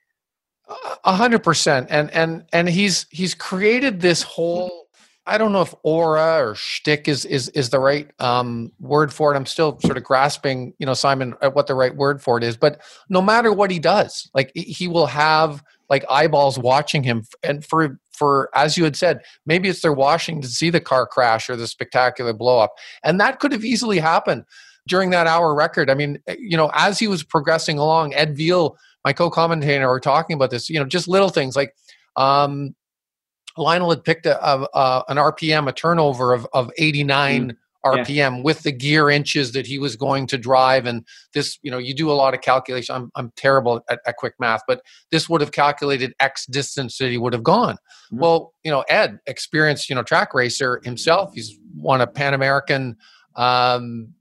100%, and he's created this whole, I don't know if aura or shtick is the right word for it. I'm still sort of grasping, Simon, at what the right word for it is. But no matter what he does, like, he will have like eyeballs watching him, and for as you had said, maybe it's they're watching to see the car crash or the spectacular blow up, and that could have easily happened during that hour record. I mean, as he was progressing along, Ed Veal, my co-commentator, were talking about this. Just little things like Lionel had picked an RPM, a turnover of 89 RPM with the gear inches that he was going to drive. And this, you do a lot of calculation. I'm terrible at quick math, but this would have calculated X distance that he would have gone. Mm-hmm. Well, Ed, experienced, track racer himself. He's won a Pan American,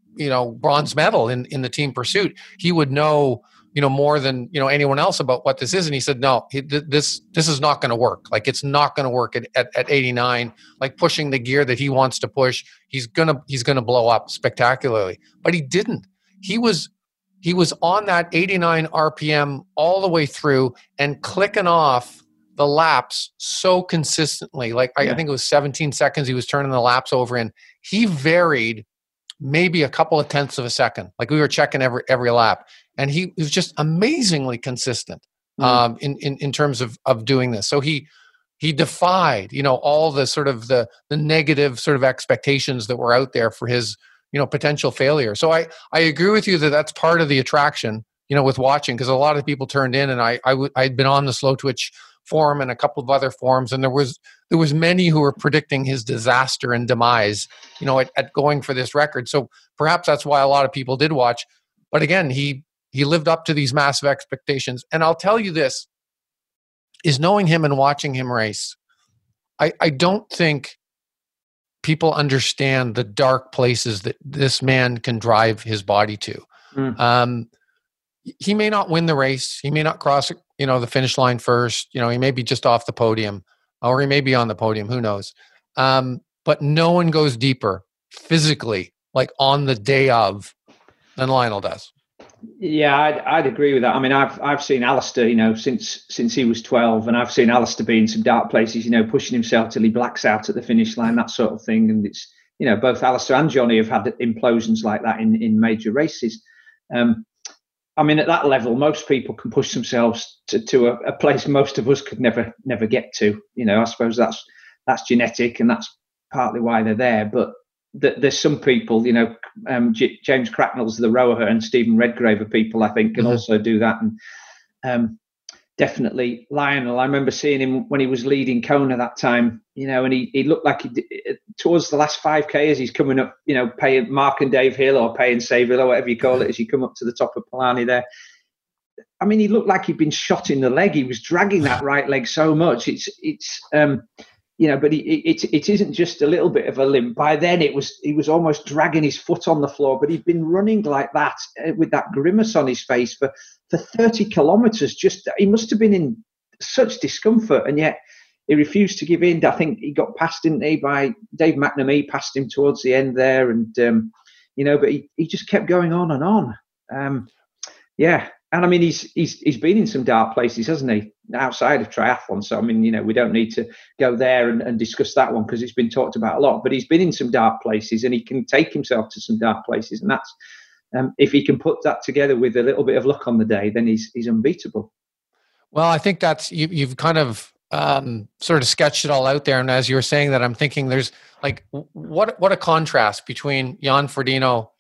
bronze medal in the team pursuit. He would know, more than, anyone else about what this is. And he said, no, this is not going to work. Like, it's not going to work at 89, like pushing the gear that he wants to push. He's going to blow up spectacularly, but he didn't. He was on that 89 RPM all the way through and clicking off the laps so consistently. Like, I think it was 17 seconds he was turning the laps over in. He varied maybe a couple of tenths of a second. Like, we were checking every lap, and he was just amazingly consistent in terms of doing this. So he defied, all the sort of the negative sort of expectations that were out there for his, potential failure. So I agree with you that that's part of the attraction, with watching, because a lot of people turned in, and I'd been on the Slow Twitch forum and a couple of other forums, and there was many who were predicting his disaster and demise, at going for this record. So perhaps that's why a lot of people did watch. But again, he lived up to these massive expectations. And I'll tell you this, is knowing him and watching him race, I don't think people understand the dark places that this man can drive his body to. He may not win the race. He may not cross, the finish line first. He may be just off the podium, or he may be on the podium. Who knows? But no one goes deeper physically, like on the day of, than Lionel does. Yeah, I'd agree with that. I mean, I've seen Alistair, since he was 12, and I've seen Alistair be in some dark places, pushing himself till he blacks out at the finish line, that sort of thing. And it's, both Alistair and Johnny have had implosions like that in major races. I mean, at that level, most people can push themselves to a place most of us could never get to. I suppose that's genetic, and that's partly why they're there. But there's some people, James Cracknell's the rower, and Stephen Redgrave are people I think can also do that. And definitely Lionel, I remember seeing him when he was leading Kona that time, and he looked like towards the last 5K as he's coming up, paying Mark and Dave Hill, or paying Save Hill, or whatever you call it, as you come up to the top of Palani there. I mean, he looked like he'd been shot in the leg. He was dragging that right leg so much. But it isn't just a little bit of a limp. By then, he was almost dragging his foot on the floor. But he'd been running like that with that grimace on his face for 30 kilometers. He must have been in such discomfort, and yet he refused to give in. I think he got passed, didn't he, by Dave McNamee, passed him towards the end there, and but he just kept going on and on. And I mean, he's been in some dark places, hasn't he, outside of triathlon? So I mean, we don't need to go there and discuss that one, because it's been talked about a lot. But he's been in some dark places, and he can take himself to some dark places, and that's if he can put that together with a little bit of luck on the day, then he's unbeatable. Well, I think that's you've kind of sort of sketched it all out there. And as you were saying that, I'm thinking there's like what a contrast between Jan Frodeno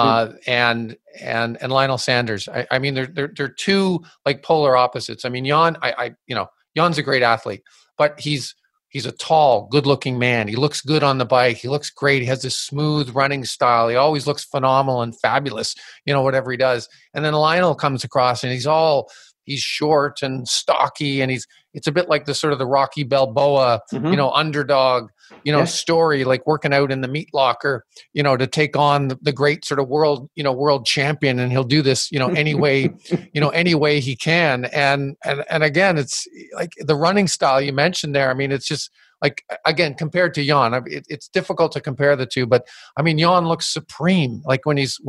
and Lionel Sanders. I mean, they're two like polar opposites. I mean, Jan, Jan's a great athlete, but he's a tall, good-looking man. He looks good on the bike. He looks great. He has this smooth running style. He always looks phenomenal and fabulous, whatever he does. And then Lionel comes across, and he's short and stocky, and it's a bit like the sort of the Rocky Balboa, underdog, story, like working out in the meat locker, to take on the great sort of world champion. And he'll do this, any way, any way he can. And again, it's like the running style you mentioned there. I mean, it's just like, again, compared to Jan, it's difficult to compare the two, but I mean, Jan looks supreme. Like when he's,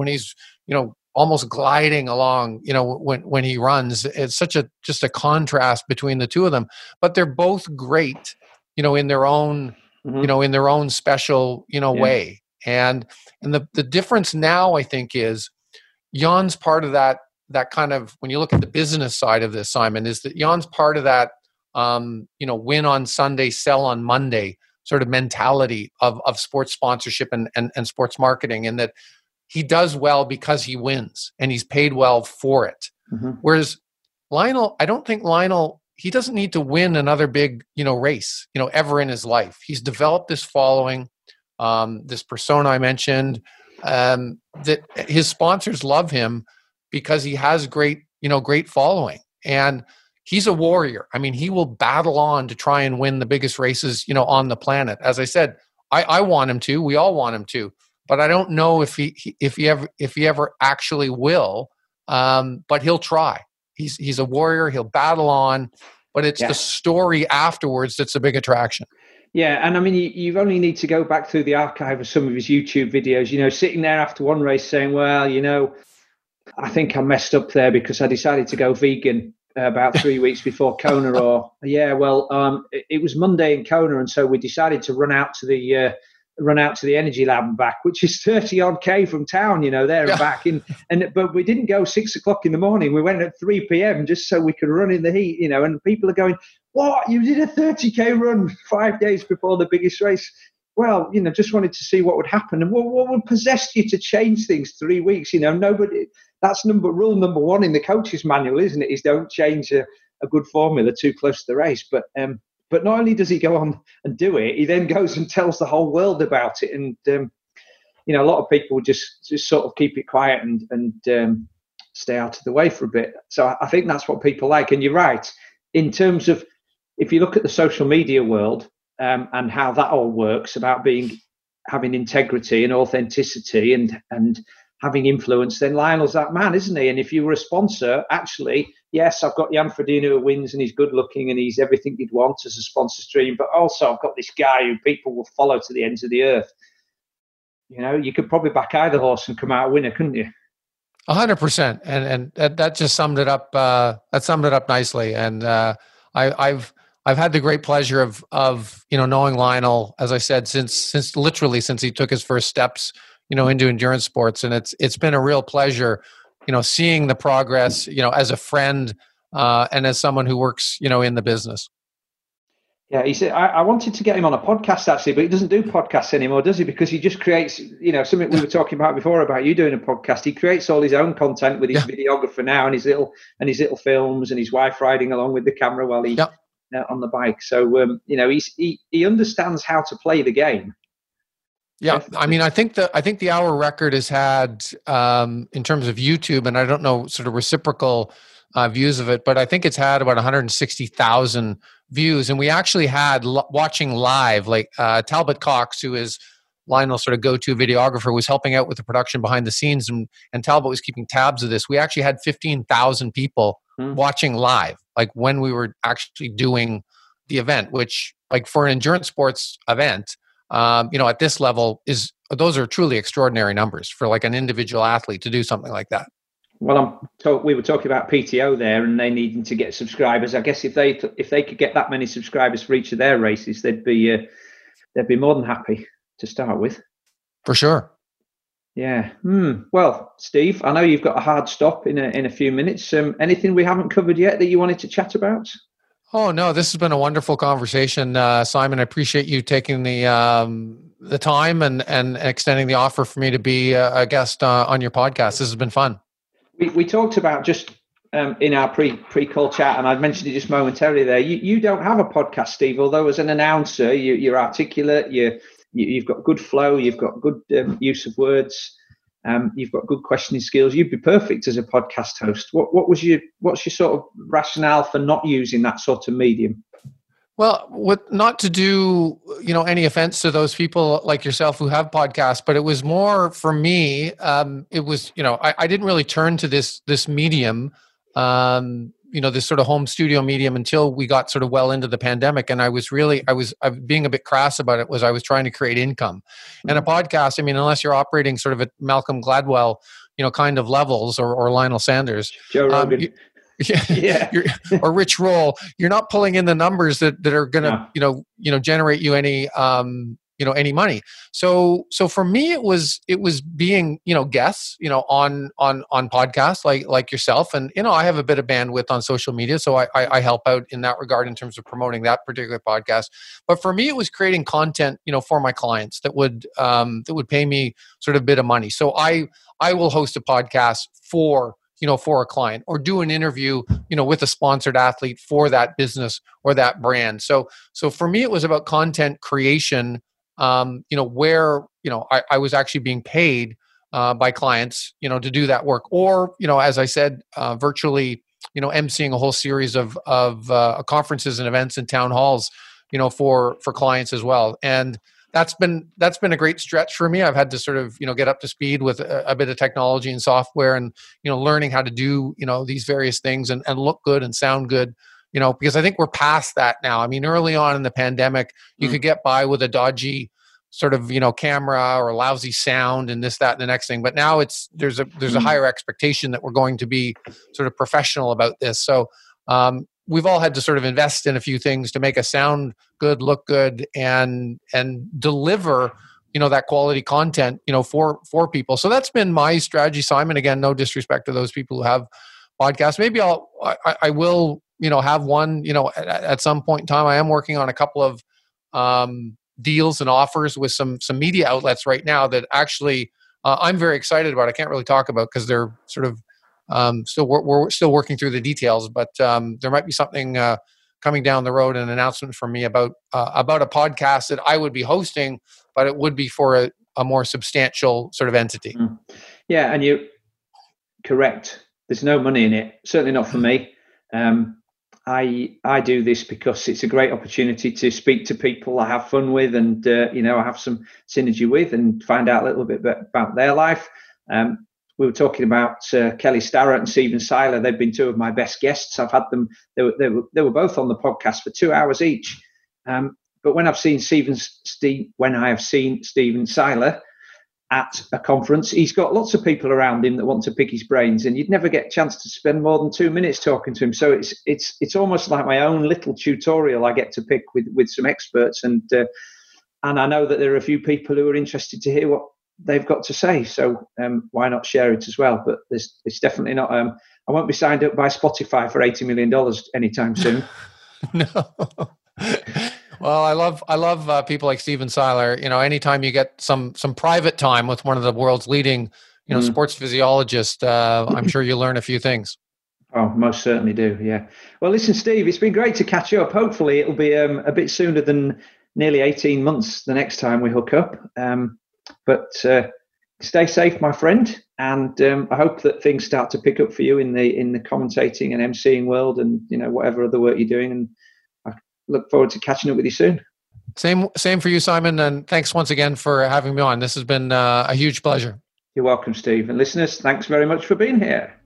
almost gliding along, when he runs. It's just a contrast between the two of them, but they're both great, in their own, in their own special, way. And the difference now, I think, is Jan's part of that kind of, when you look at the business side of this, Simon, is that Jan's part of that, win on Sunday, sell on Monday sort of mentality of sports sponsorship and sports marketing, and that he does well because he wins and he's paid well for it. Whereas Lionel, I don't think he doesn't need to win another big, race, ever in his life. He's developed this following, this persona I mentioned, that his sponsors love him because he has great following, and he's a warrior. I mean, he will battle on to try and win the biggest races, on the planet. As I said, I want him to, we all want him to. but I don't know if he ever actually will. But he'll try. He's a warrior. He'll battle on, but it's the story afterwards that's a big attraction. Yeah, and I mean, you only need to go back through the archive of some of his YouTube videos, sitting there after one race saying, well, I think I messed up there because I decided to go vegan about 3 weeks before Kona, or it was Monday in Kona, and so we decided to run out to the energy lab and back, which is 30 odd K from town, there and back. But we didn't go 6 o'clock in the morning. We went at 3 p.m. just so we could run in the heat, and people are going, what? You did a 30K run 5 days before the biggest race? Well, just wanted to see what would happen. And what would possess you to change things 3 weeks? Nobody, that's rule number one in the coach's manual, isn't it? Is don't change a good formula too close to the race. But not only does he go on and do it, he then goes and tells the whole world about it. And, a lot of people just sort of keep it quiet and stay out of the way for a bit. So I think that's what people like. And you're right. In terms of, if you look at the social media world and how that all works about having integrity and authenticity and having influence, then Lionel's that man, isn't he? And if you were a sponsor, actually, yes, I've got Jan Frodeno who wins and he's good looking and he's everything you'd want as a sponsor stream, but also I've got this guy who people will follow to the ends of the earth. You could probably back either horse and come out a winner, couldn't you? 100%. And that just summed it up. That summed it up nicely. And I've had the great pleasure of knowing Lionel, as I said, since he took his first steps, into endurance sports, and it's been a real pleasure, seeing the progress, as a friend and as someone who works, in the business. Yeah, he said I wanted to get him on a podcast actually, but he doesn't do podcasts anymore, does he? Because he just creates, something we were talking about before about you doing a podcast. He creates all his own content with his videographer now and his little films and his wife riding along with the camera while he on the bike. So he understands how to play the game. Yeah, I mean, I think the hour record has had in terms of YouTube, and I don't know sort of reciprocal views of it, but I think it's had about 160,000 views. And we actually had watching live, like Talbot Cox, who is Lionel's sort of go-to videographer, was helping out with the production behind the scenes, and Talbot was keeping tabs of this. We actually had 15,000 people watching live, like when we were actually doing the event, which, like, for an endurance sports event, at this level, those are truly extraordinary numbers for like an individual athlete to do something like that. Well, we were talking about PTO there, and they needing to get subscribers. I guess if they could get that many subscribers for each of their races, they'd be more than happy to start with. For sure. Yeah. Well, Steve, I know you've got a hard stop in a few minutes. Anything we haven't covered yet that you wanted to chat about? Oh no, this has been a wonderful conversation, Simon. I appreciate you taking the time and extending the offer for me to be a guest on your podcast. This has been fun. We talked about just in our pre-call chat, and I mentioned it just momentarily there. You don't have a podcast, Steve, although as an announcer, you're articulate. You've got good flow. You've got good use of words. You've got good questioning skills. You'd be perfect as a podcast host. What's your sort of rationale for not using that sort of medium? Well, not to do, any offense to those people like yourself who have podcasts, but it was more for me. It was, I didn't really turn to this medium, this sort of home studio medium until we got sort of well into the pandemic. And I was being a bit crass about it. I was trying to create income, and a podcast. I mean, unless you're operating sort of at Malcolm Gladwell, kind of levels, or Lionel Sanders, Joe Rogan. Or Rich Roll, you're not pulling in the numbers that are going to, generate you any, any money. So for me, it was being, guests, on podcasts like yourself. And, I have a bit of bandwidth on social media, so I help out in that regard in terms of promoting that particular podcast. But for me, it was creating content, for my clients that would pay me sort of a bit of money. So I will host a podcast for a client, or do an interview, with a sponsored athlete for that business or that brand. So for me, it was about content creation, where, I was actually being paid by clients, to do that work. Or, as I said, virtually, emceeing a whole series of conferences and events and town halls, for clients as well. And that's been a great stretch for me. I've had to sort of, get up to speed with a bit of technology and software, and, learning how to do, these various things and look good and sound good, because I think we're past that now. I mean, early on in the pandemic, you could get by with a dodgy sort of, camera or lousy sound and this, that, and the next thing. But now there's a higher expectation that we're going to be sort of professional about this. So we've all had to sort of invest in a few things to make us sound good, look good, and deliver, that quality content, for people. So that's been my strategy, Simon. Again, no disrespect to those people who have podcasts. Maybe I will, have one, at some point in time. I am working on a couple of deals and offers with some media outlets right now that actually I'm very excited about. I can't really talk about because they're sort of we're still working through the details, but there might be something coming down the road, an announcement from me about a podcast that I would be hosting, but it would be for a more substantial sort of entity. Yeah, and you're correct. There's no money in it. Certainly not for me. I do this because it's a great opportunity to speak to people I have fun with, and I have some synergy with, and find out a little bit about their life. We were talking about Kelly Starrett and Stephen Seiler. They've been two of my best guests. I've had them. They were both on the podcast for 2 hours each. But when I have seen Stephen Seiler at a conference, he's got lots of people around him that want to pick his brains, and you'd never get a chance to spend more than 2 minutes talking to him. So it's almost like my own little tutorial I get to pick with some experts, and I know that there are a few people who are interested to hear what they've got to say. So why not share it as well? But it's definitely not. I won't be signed up by Spotify for $80 million anytime soon. No. Well, I love people like Stephen Seiler. Anytime you get some private time with one of the world's leading, sports physiologists, I'm sure you learn a few things. Oh, most certainly do. Yeah. Well, listen, Steve, it's been great to catch up. Hopefully, it'll be a bit sooner than nearly 18 months the next time we hook up. But stay safe, my friend, and I hope that things start to pick up for you in the commentating and emceeing world, and whatever other work you're doing. And I look forward to catching up with you soon. Same for you, Simon, and thanks once again for having me on. This has been a huge pleasure. You're welcome, Steve. And listeners, thanks very much for being here.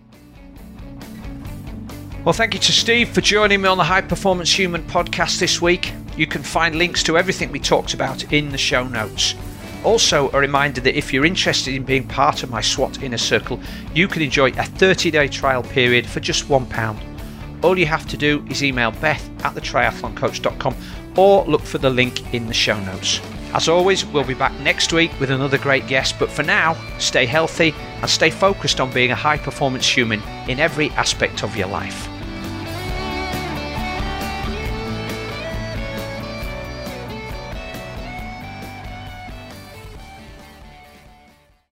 Well, thank you to Steve for joining me on the High Performance Human podcast this week. You can find links to everything we talked about in the show notes. Also, a reminder that if you're interested in being part of my SWAT Inner Circle, you can enjoy a 30-day trial period for just £1. All you have to do is email beth@thetriathloncoach.com or look for the link in the show notes. As always, we'll be back next week with another great guest, but for now, stay healthy and stay focused on being a high-performance human in every aspect of your life.